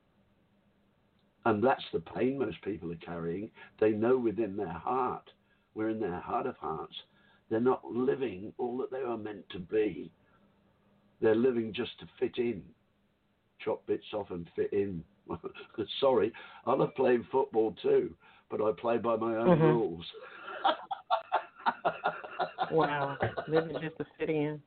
And that's the pain most people are carrying. They know within their heart, we're in their heart of hearts, they're not living all that they are meant to be. They're living just to fit in, chop bits off and fit in. Sorry, I love playing football too, but I play by my own mm-hmm. rules. Wow, living just to fit in.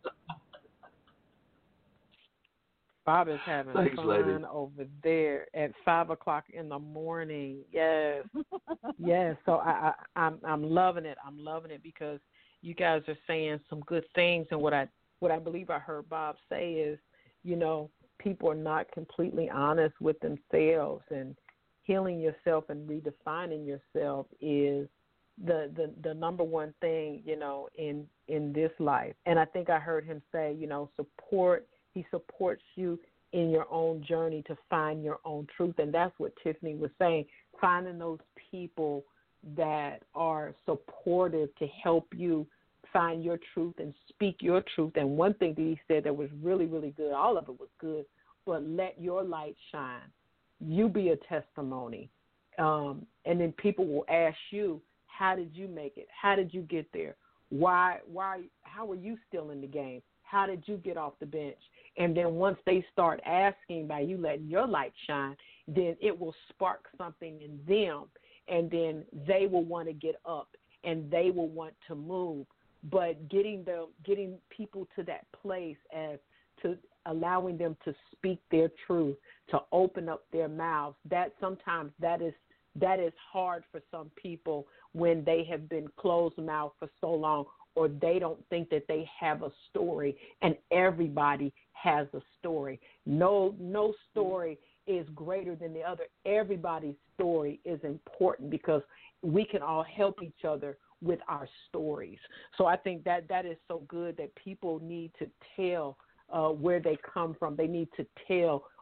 Bob is having Thanks, fun lady. over there at five o'clock in the morning. Yes, yes. So I, I, I'm, I'm loving it. I'm loving it because you guys are saying some good things, and what I, what I believe I heard Bob say is, you know, people are not completely honest with themselves, and healing yourself and redefining yourself is the, the, the number one thing, you know, in, in this life. And I think I heard him say, you know, support, he supports you in your own journey to find your own truth. And that's what Tiffany was saying, finding those people that are supportive to help you find your truth and speak your truth. And one thing that he said that was really, really good, all of it was good, but let your light shine. You be a testimony. Um, and then people will ask you, how did you make it? How did you get there? Why, why, how are you still in the game? How did you get off the bench? And then once they start asking by you letting your light shine, then it will spark something in them, and then they will want to get up and they will want to move. But getting them, getting people to that place as to allowing them to speak their truth, to open up their mouths, that sometimes that is that is hard for some people when they have been closed-mouthed for so long, or they don't think that they have a story, and everybody has a story. No, no story is greater than the other. Everybody's story is important because we can all help each other with our stories. So I think that that is so good that people need to tell uh, where they come from. They need to tell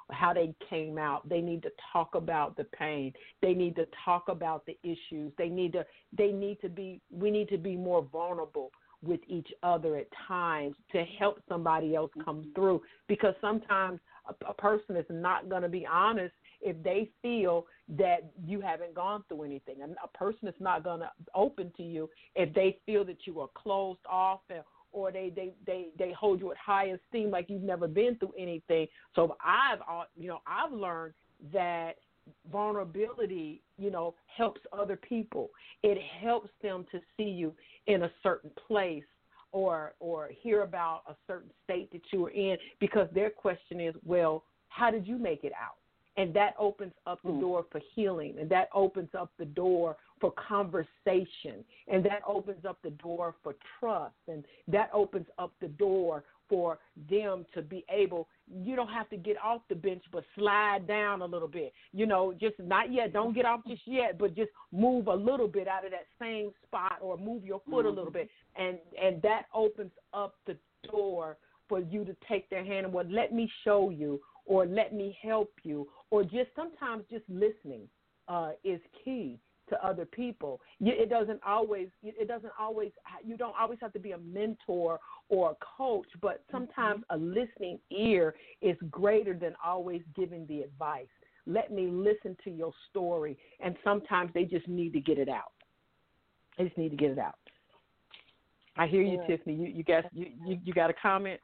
how they came out. They need to talk about the pain. They need to talk about the issues. They need to they need to be we need to be more vulnerable with each other at times to help somebody else come through, because sometimes a, a person is not going to be honest if they feel that you haven't gone through anything. And a person is not going to open to you if they feel that you are closed off and, or they, they, they, they hold you at high esteem like you've never been through anything. So I've, you know, I've learned that vulnerability, you know, helps other people. It helps them to see you in a certain place or or hear about a certain state that you were in, because their question is, well, how did you make it out? And that opens up the mm. door for healing, and that opens up the door for conversation, and that opens up the door for trust, and that opens up the door for them to be able, you don't have to get off the bench, but slide down a little bit. You know, just not yet, don't get off just yet, but just move a little bit out of that same spot or move your foot mm-hmm. a little bit. And, and that opens up the door for you to take their hand and, well, let me show you, or let me help you, or just sometimes just listening uh, is key to other people. It doesn't always, it doesn't always, you don't always have to be a mentor or a coach, but sometimes mm-hmm. a listening ear is greater than always giving the advice. Let me listen to your story, and sometimes they just need to get it out. They just need to get it out. I hear you, yeah. Tiffany. You, you got you, you, you got a comment?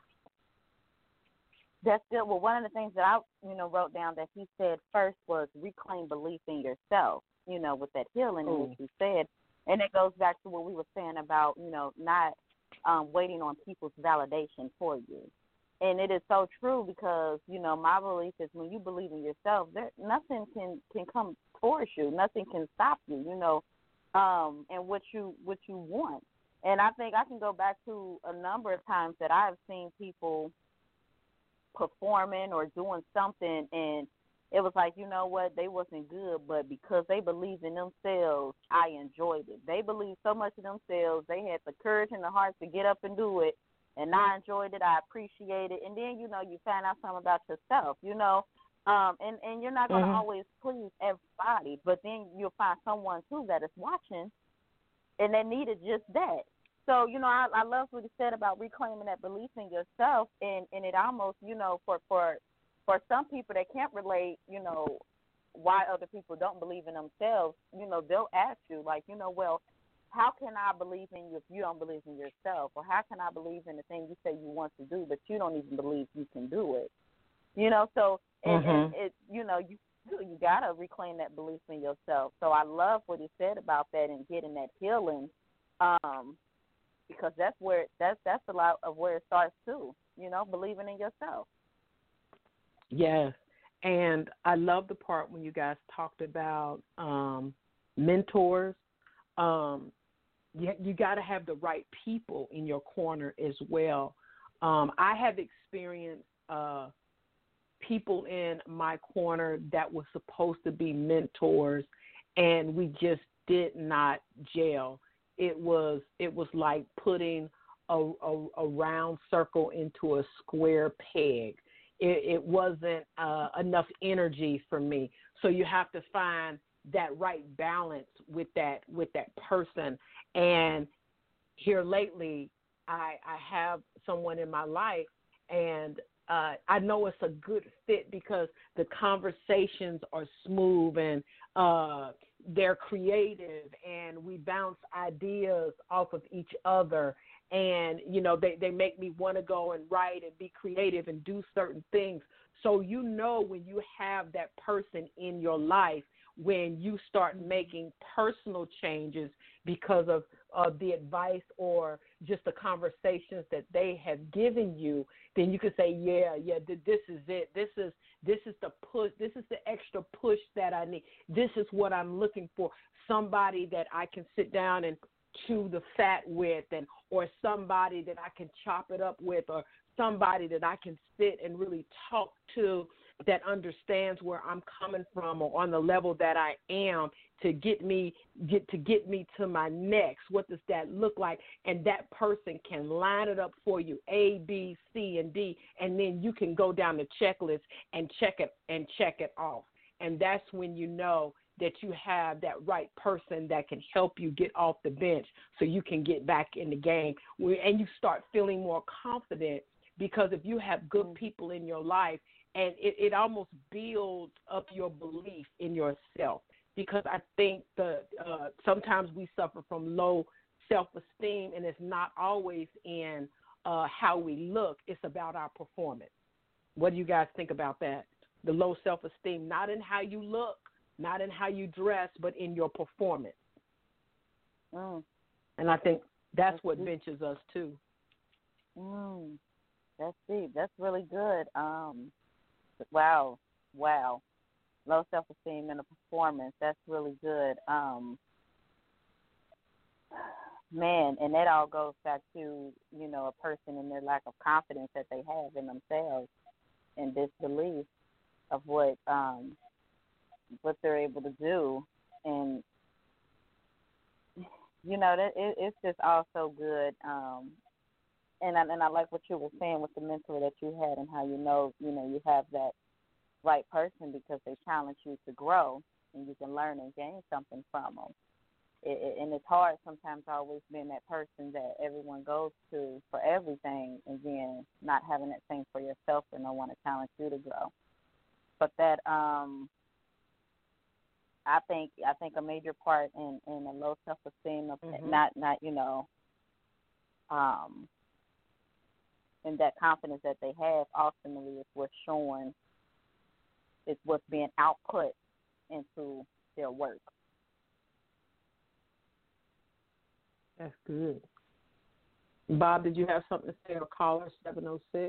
That's good. Well, one of the things that I, you know, wrote down that he said first was reclaim belief in yourself, you know, with that healing, Ooh. which he said. And it goes back to what we were saying about, you know, not um, waiting on people's validation for you. And it is so true, because, you know, my belief is when you believe in yourself, there nothing can, can come towards you. Nothing can stop you, you know, um, and what you what you want. And I think I can go back to a number of times that I have seen people performing or doing something, and it was like, you know what, they wasn't good, but because they believed in themselves, I enjoyed it. They believed so much in themselves, they had the courage and the heart to get up and do it, and I enjoyed it, I appreciate it. And then, you know, you find out something about yourself, you know, um, and, and you're not going to mm-hmm. always please everybody, but then you'll find someone, too, that is watching, and they needed just that. So, you know, I, I love what he said about reclaiming that belief in yourself, and, and it almost, you know, for, for for some people that can't relate, you know, why other people don't believe in themselves, you know, they'll ask you, like, you know, well, how can I believe in you if you don't believe in yourself? Or how can I believe in the thing you say you want to do, but you don't even believe you can do it? You know, so, and, mm-hmm. and it, you know, you you got to reclaim that belief in yourself. So I love what he said about that and getting that healing, um, because that's where that's that's a lot of where it starts too. You know, believing in yourself. Yes, and I love the part when you guys talked about um, mentors. Um, you you got to have the right people in your corner as well. Um, I have experienced uh, people in my corner that were supposed to be mentors, and we just did not gel. It was it was like putting a, a, a round circle into a square peg. It, it wasn't uh, enough energy for me. So you have to find that right balance with that with that person. And here lately, I, I have someone in my life, and uh, I know it's a good fit because the conversations are smooth and uh, they're creative, and we bounce ideas off of each other. And, you know, they, they make me want to go and write and be creative and do certain things. So you know when you have that person in your life, when you start making personal changes because of, of the advice or just the conversations that they have given you, then you can say, yeah, yeah, this is it. This is this is the push. This is the extra push that I need. This is what I'm looking for. Somebody that I can sit down and chew the fat with, and or somebody that I can chop it up with, or somebody that I can sit and really talk to that understands where I'm coming from or on the level that I am, to get me get to get me to my next? What does that look like? And that person can line it up for you, A, B, C, and D, and then you can go down the checklist and check it and check it off. And that's when you know that you have that right person that can help you get off the bench so you can get back in the game. And you start feeling more confident, because if you have good people in your life, and it, it almost builds up your belief in yourself. Because I think the uh, sometimes we suffer from low self-esteem, and it's not always in uh, how we look. It's about our performance. What do you guys think about that? The low self-esteem, not in how you look, not in how you dress, but in your performance. Mm. And I think that's, that's what deep. benches us too. Mm. That's deep. That's really good. Um, wow, wow. Low self-esteem and a performance. That's really good. Um, man, and that all goes back to, you know, a person and their lack of confidence that they have in themselves and disbelief of what um, what they're able to do. And, you know, that it, it's just all so good. Um, and, I, and I like what you were saying with the mentor that you had, and how you know, you know, you have that right person because they challenge you to grow, and you can learn and gain something from them. It, it, and it's hard sometimes always being that person that everyone goes to for everything, and then not having that same for yourself, or no one to challenge you to grow. But that, um, I think, I think a major part in, in a low self-esteem of mm-hmm. not, not you know, um, and that confidence that they have ultimately is what's showing. Is what's being output into their work. That's good. Bob, did you have something to say, or caller seven oh six?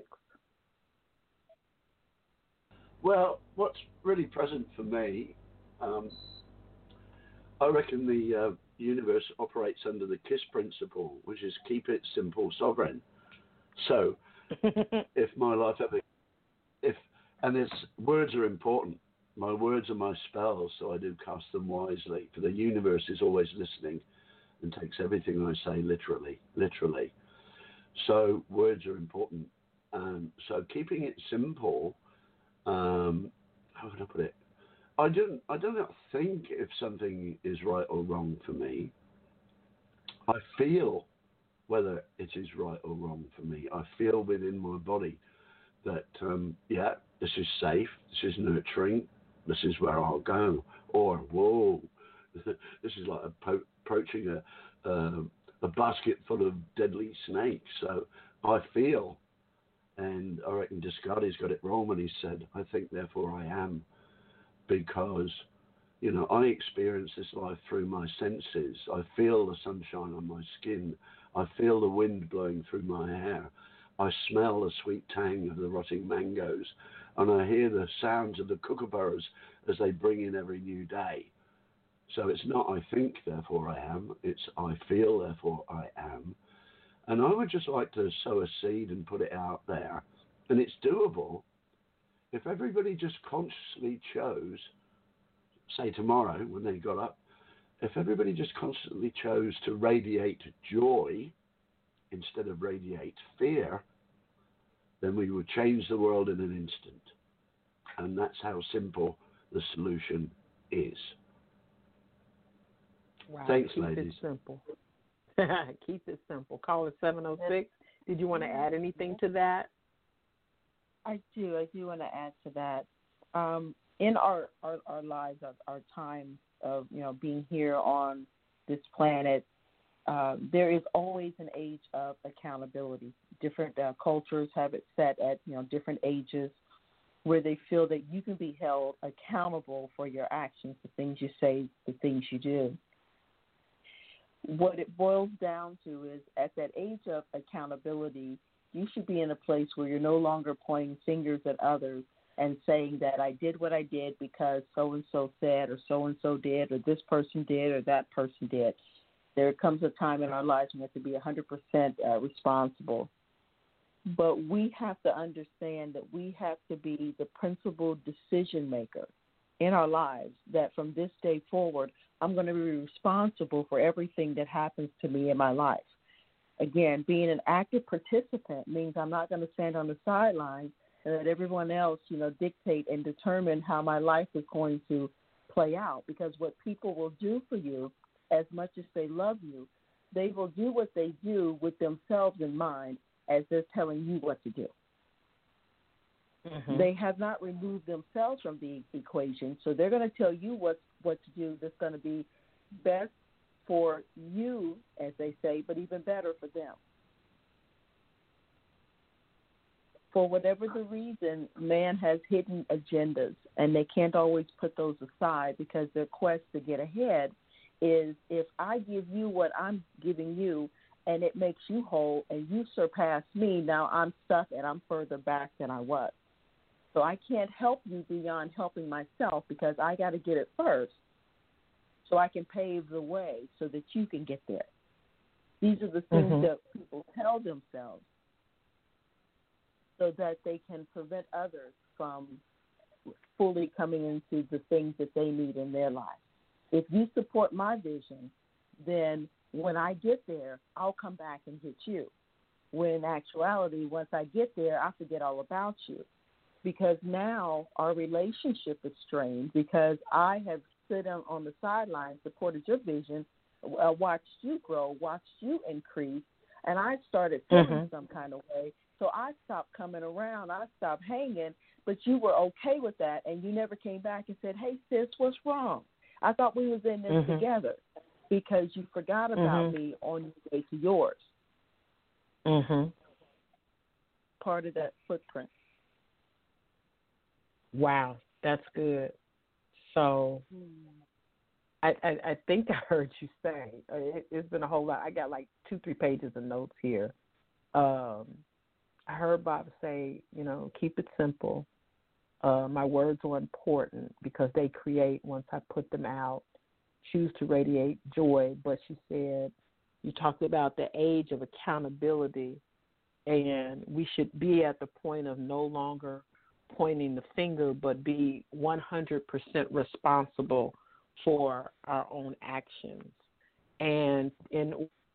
Well, what's really present for me, um, I reckon the uh, universe operates under the KISS principle, which is keep it simple, sovereign. So if my life ever, if And it's, words are important. My words are my spells, so I do cast them wisely. For the universe is always listening and takes everything I say literally, literally. So words are important. Um, so keeping it simple, um, how can I put it? I don't, I don't think if something is right or wrong for me. I feel whether it is right or wrong for me. I feel within my body that, um, yeah, this is safe, this is nurturing, this is where I'll go. Or, whoa, this is like po- approaching a, uh, a basket full of deadly snakes. So I feel, and I reckon Descartes got it wrong when he said, I think, therefore I am, because, you know, I experience this life through my senses. I feel the sunshine on my skin. I feel the wind blowing through my hair. I smell the sweet tang of the rotting mangoes, and I hear the sounds of the kookaburras as they bring in every new day. So it's not I think, therefore I am. It's I feel, therefore I am. And I would just like to sow a seed and put it out there. And it's doable if everybody just consciously chose, say tomorrow when they got up, if everybody just constantly chose to radiate joy instead of radiate fear, then we would change the world in an instant. And that's how simple the solution is. Wow. Thanks, Keep ladies. it simple. Keep it simple. Caller seven oh six. Did you want to add anything to that? I do. I do want to add to that. Um, in our, our, our lives, our, our time of, you know, being here on this planet, uh, there is always an age of accountability. Different uh, cultures have it set at, you know, different ages where they feel that you can be held accountable for your actions, the things you say, the things you do. What it boils down to is at that age of accountability, you should be in a place where you're no longer pointing fingers at others and saying that I did what I did because so-and-so said or so-and-so did or this person did or that person did. There comes a time in our lives when we have to be one hundred percent uh, responsible. But we have to understand that we have to be the principal decision maker in our lives, that from this day forward, I'm going to be responsible for everything that happens to me in my life. Again, being an active participant means I'm not going to stand on the sidelines and let everyone else, you know, dictate and determine how my life is going to play out. Because what people will do for you, as much as they love you, they will do what they do with themselves in mind as they're telling you what to do. Mm-hmm. They have not removed themselves from the equation, so they're going to tell you what, what to do that's going to be best for you, as they say, but even better for them. For whatever the reason, man has hidden agendas, and they can't always put those aside because their quest to get ahead is, if I give you what I'm giving you and it makes you whole and you surpass me, now I'm stuck and I'm further back than I was. So I can't help you beyond helping myself because I got to get it first so I can pave the way so that you can get there. These are the things mm-hmm. that people tell themselves so that they can prevent others from fully coming into the things that they need in their life. If you support my vision, then when I get there, I'll come back and get you. When in actuality, once I get there, I forget all about you. Because now our relationship is strained because I have stood on, on the sidelines, supported your vision, uh, watched you grow, watched you increase, and I started feeling mm-hmm. some kind of way. So I stopped coming around. I stopped hanging, but you were okay with that, and you never came back and said, hey, sis, what's wrong? I thought we was in this mm-hmm. together because you forgot about mm-hmm. me on your way to yours. Mm-hmm. Part of that footprint. Wow, that's good. So I, I, I think I heard you say, uh, it, it's been a whole lot. I got like two, three pages of notes here. Um, I heard Bob say, you know, keep it simple. Uh, my words are important because they create once I put them out. Choose to radiate joy. But she said, you talked about the age of accountability, and we should be at the point of no longer pointing the finger, but be one hundred percent responsible for our own actions. And in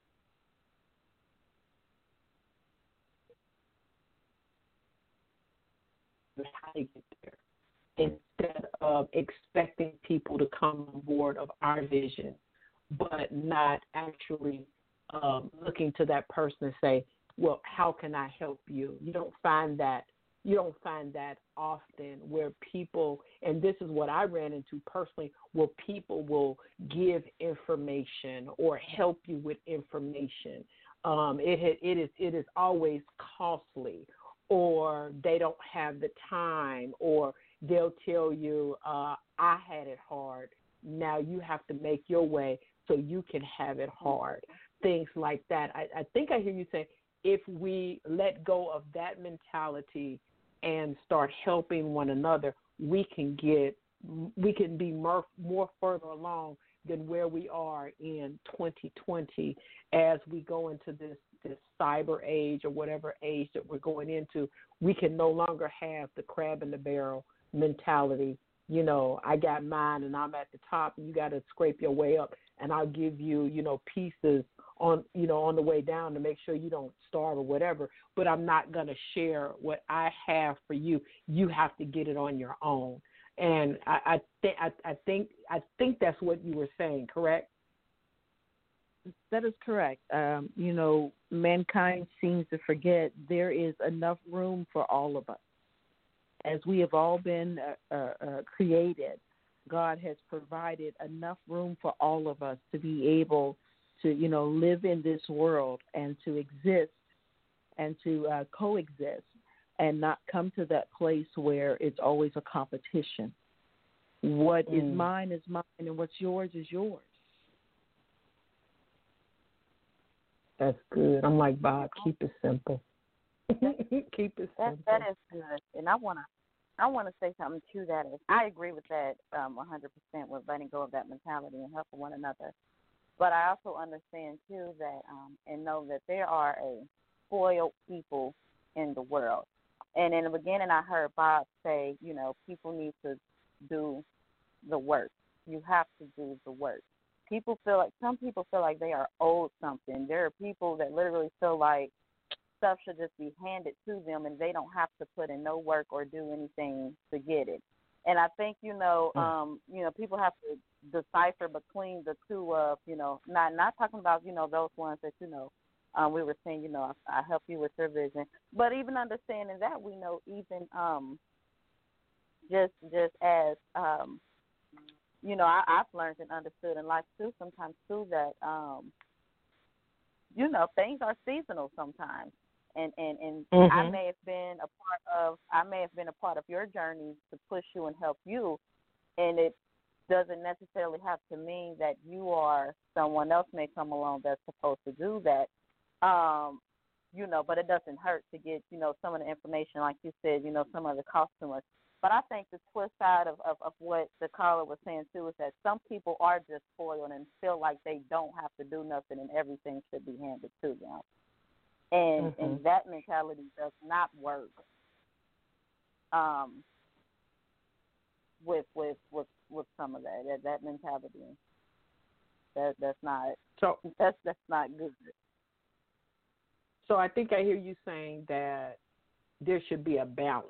how to get there, instead of expecting people to come on board of our vision, but not actually um, looking to that person and say, well, how can I help you? You don't find that You don't find that often where people, and this is what I ran into personally, where people will give information or help you with information. Um, it, it is it is always costly, or they don't have the time, or they'll tell you, uh, I had it hard. Now you have to make your way so you can have it hard. Things like that. I, I think I hear you say, if we let go of that mentality and start helping one another, we can get, we can be more, more further along than where we are in twenty twenty as we go into this, this cyber age or whatever age that we're going into. We can no longer have the crab in the barrel mentality. You know, I got mine and I'm at the top and you got to scrape your way up, and I'll give you, you know, pieces on, you know, on the way down to make sure you don't starve or whatever, but I'm not going to share what I have for you. You have to get it on your own. And I, I, th- I, I think I think that's what you were saying, correct? That is correct. Um, you know, mankind seems to forget there is enough room for all of us. As we have all been uh, uh, uh, created, God has provided enough room for all of us to be able to, you know, live in this world and to exist and to uh, coexist and not come to that place where it's always a competition. What mm. is mine is mine, and what's yours is yours. That's good. I'm like, Bob, keep it simple. Keep it that, simple. That is good. And I want to I want to say something to that. I agree with that um, one hundred percent with letting go of that mentality and helping one another. But I also understand, too, that um, and know that there are a spoiled people in the world. And in the beginning, I heard Bob say, you know, people need to do the work. You have to do the work. people feel like some people feel like they are owed something. There are people that literally feel like stuff should just be handed to them and they don't have to put in no work or do anything to get it. And I think, you know, um, you know, people have to decipher between the two of, you know, not not talking about, you know, those ones that, you know, um, we were saying, you know, I, I help you with your vision. But even understanding that, we know even um, just just as, um, you know, I, I've learned and understood in life, too, sometimes, too, that, um, you know, things are seasonal sometimes. And, and, and mm-hmm. I may have been a part of I may have been a part of your journey to push you and help you, and it doesn't necessarily have to mean that you are someone else may come along that's supposed to do that. Um, you know, but it doesn't hurt to get, you know, some of the information, like you said, you know, some of the customers. But I think the twist side of, of, of what the caller was saying, too, is that some people are just spoiled and feel like they don't have to do nothing and everything should be handed to them. And mm-hmm. and that mentality does not work um, with with with with some of that that, that mentality. That that's not so that's that's not good. So I think I hear you saying that there should be a balance.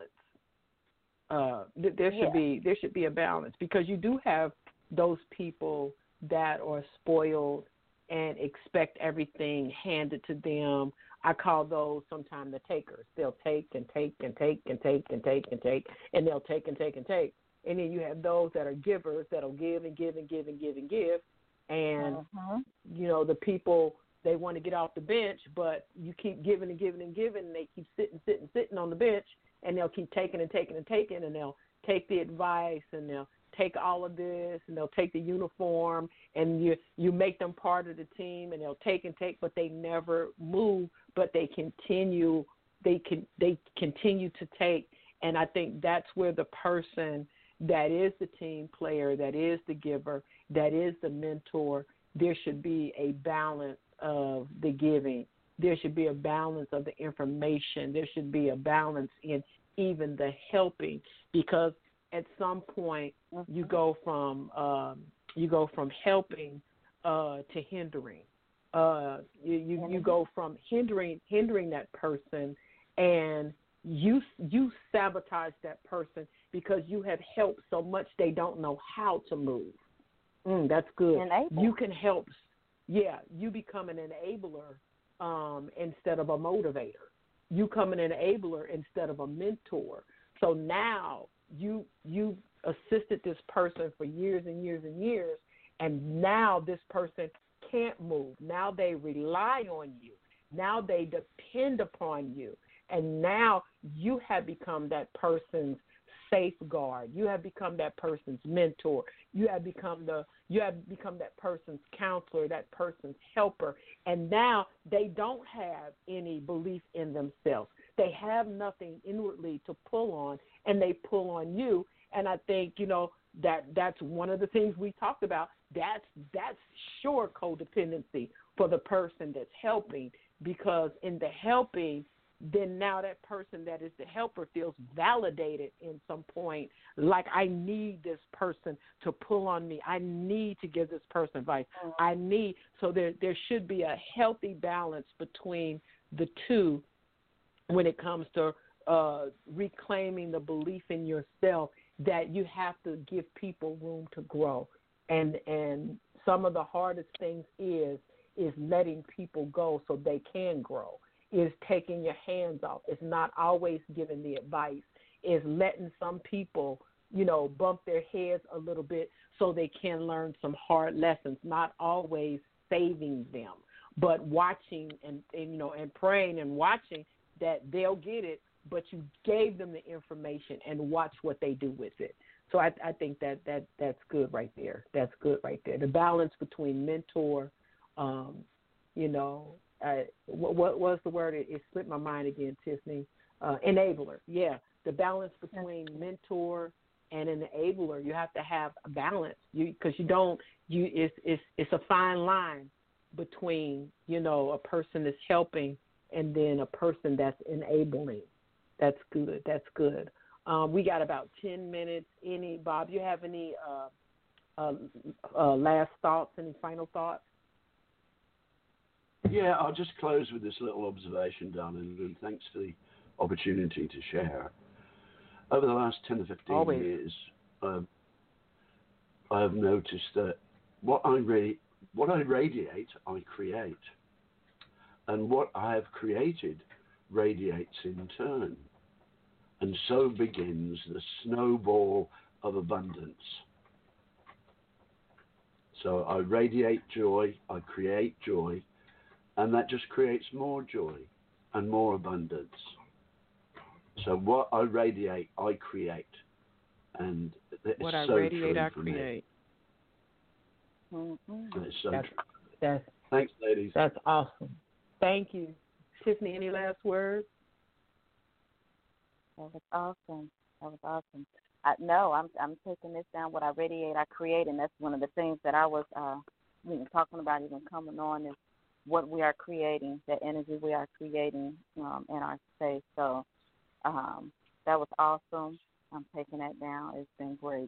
Uh, there should yeah. be there should be a balance, because you do have those people that are spoiled and expect everything handed to them. I call those sometimes the takers. They'll take and take and take and take and take and take, and they'll take and take and take. And then you have those that are givers that'll give and give and give and give and give. And, uh-huh. you know, the people, they want to get off the bench, but you keep giving and giving and giving, and they keep sitting, sitting, sitting on the bench, and they'll keep taking and taking and taking, and they'll take the advice, and they'll take all of this, and they'll take the uniform, and you you make them part of the team, and they'll take and take, but they never move, but they continue they can they continue to take. And I think that's where the person that is the team player, that is the giver, that is the mentor, there should be a balance of the giving. There should be a balance of the information. There should be a balance in even the helping, because at some point mm-hmm. you go from um, you go from helping uh, to hindering. Uh, you you, mm-hmm. you go from hindering hindering that person, and you you sabotage that person because you have helped so much they don't know how to move. Mm, that's good. Enable. You can help. Yeah, you become an enabler um, instead of a motivator. You become an enabler instead of a mentor. So now you you assisted this person for years and years and years, and now this person can't move. Now they rely on you. Now they depend upon you. And now you have become that person's safeguard. You have become that person's mentor. You have become the you have become that person's counselor, that person's helper. And now they don't have any belief in themselves. They have nothing inwardly to pull on, and they pull on you. And I think, you know, that that's one of the things we talked about. That's that's sure codependency for the person that's helping, because in the helping, then now that person that is the helper feels validated in some point, like I need this person to pull on me. I need to give this person advice. I need, so there there should be a healthy balance between the two when it comes to uh, reclaiming the belief in yourself that you have to give people room to grow. And and some of the hardest things is is letting people go so they can grow. Is taking your hands off. It's not always giving the advice. Is letting some people, you know, bump their heads a little bit so they can learn some hard lessons. Not always saving them, but watching and, and you know, and praying and watching that they'll get it, but you gave them the information and watch what they do with it. So I, I think that, that that's good right there. That's good right there. The balance between mentor, um, you know, uh, what, what was the word? It, it slipped my mind again, Tiffany. Uh, enabler. Yeah, the balance between mentor and an enabler. You have to have a balance, you because you don't. You it's it's it's a fine line between, you know, a person that's helping and then a person that's enabling. That's good. That's good. Um, we got about ten minutes. Any, Bob, you have any uh, uh, uh, last thoughts, any final thoughts? Yeah, I'll just close with this little observation, darling, and thanks for the opportunity to share. Over the last ten or fifteen Always. years, uh, I have noticed that what I, ra- what I radiate, I create. And what I have created radiates in turn. And so begins the snowball of abundance. So I radiate joy, I create joy, and that just creates more joy and more abundance. So what I radiate, I create. And it's What I so radiate, true I for create. Mhm. Me. It's so That's, true. that's, Thanks, ladies. that's awesome. Thank you. Tiffany, any last words? That was awesome. That was awesome. I, no, I'm I'm taking this down. What I radiate, I create, and that's one of the things that I was uh, you know, talking about even coming on is what we are creating, the energy we are creating um, in our space. So um, that was awesome. I'm taking that down. It's been great.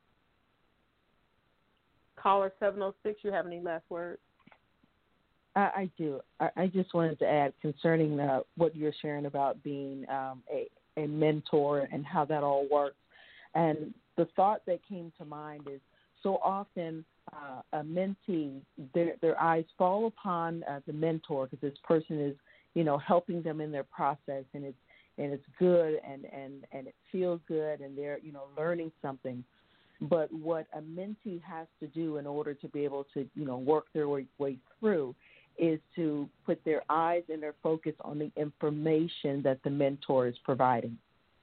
Caller seven oh six, you have any last words? I, I do. I, I just wanted to add concerning uh, what you're sharing about being um, a, a mentor and how that all works. And the thought that came to mind is so often uh, a mentee, their, their eyes fall upon uh, the mentor because this person is, you know, helping them in their process, and it's and it's good and, and, and it feels good, and they're, you know, learning something. But what a mentee has to do in order to be able to, you know, work their way, way through is to put their eyes and their focus on the information that the mentor is providing.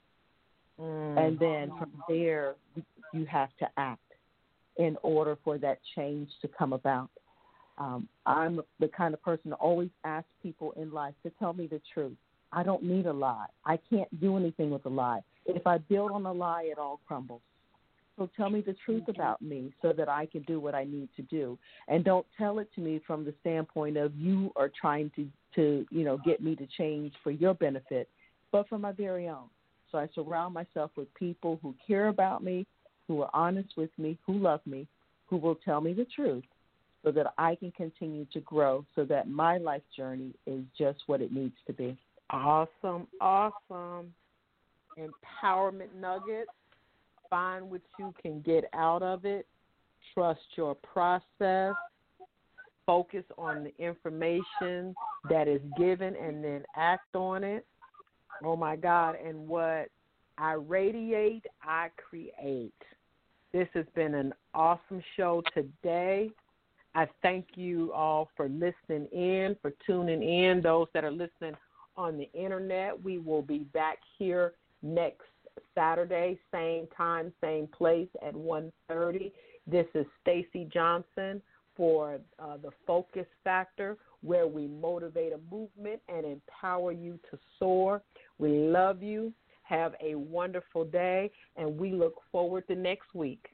Mm. And then from there, you have to act in order for that change to come about. Um, I'm the kind of person to always ask people in life to tell me the truth. I don't need a lie. I can't do anything with a lie. If I build on a lie, it all crumbles. So tell me the truth about me so that I can do what I need to do. And don't tell it to me from the standpoint of you are trying to, to, you know, get me to change for your benefit, but for my very own. So I surround myself with people who care about me, who are honest with me, who love me, who will tell me the truth so that I can continue to grow so that my life journey is just what it needs to be. Awesome, awesome. Empowerment nuggets. Find what you can get out of it. Trust your process. Focus on the information that is given and then act on it. Oh, my God. And what I radiate, I create. This has been an awesome show today. I thank you all for listening in, for tuning in. Those that are listening on the internet, we will be back here next Saturday, same time, same place at one thirty. This is Stacey Johnson for uh, the Focus Factor, where we motivate a movement and empower you to soar. We love you. Have a wonderful day, and we look forward to next week.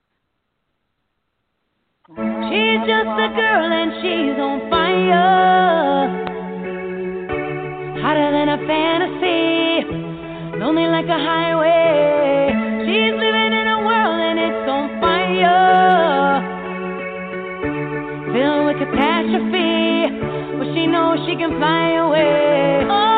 She's just a girl and she's on fire, hotter than a fantasy, lonely like a highway. She's living in a world and it's on fire, filled with catastrophe, but she knows she can fly away. Oh,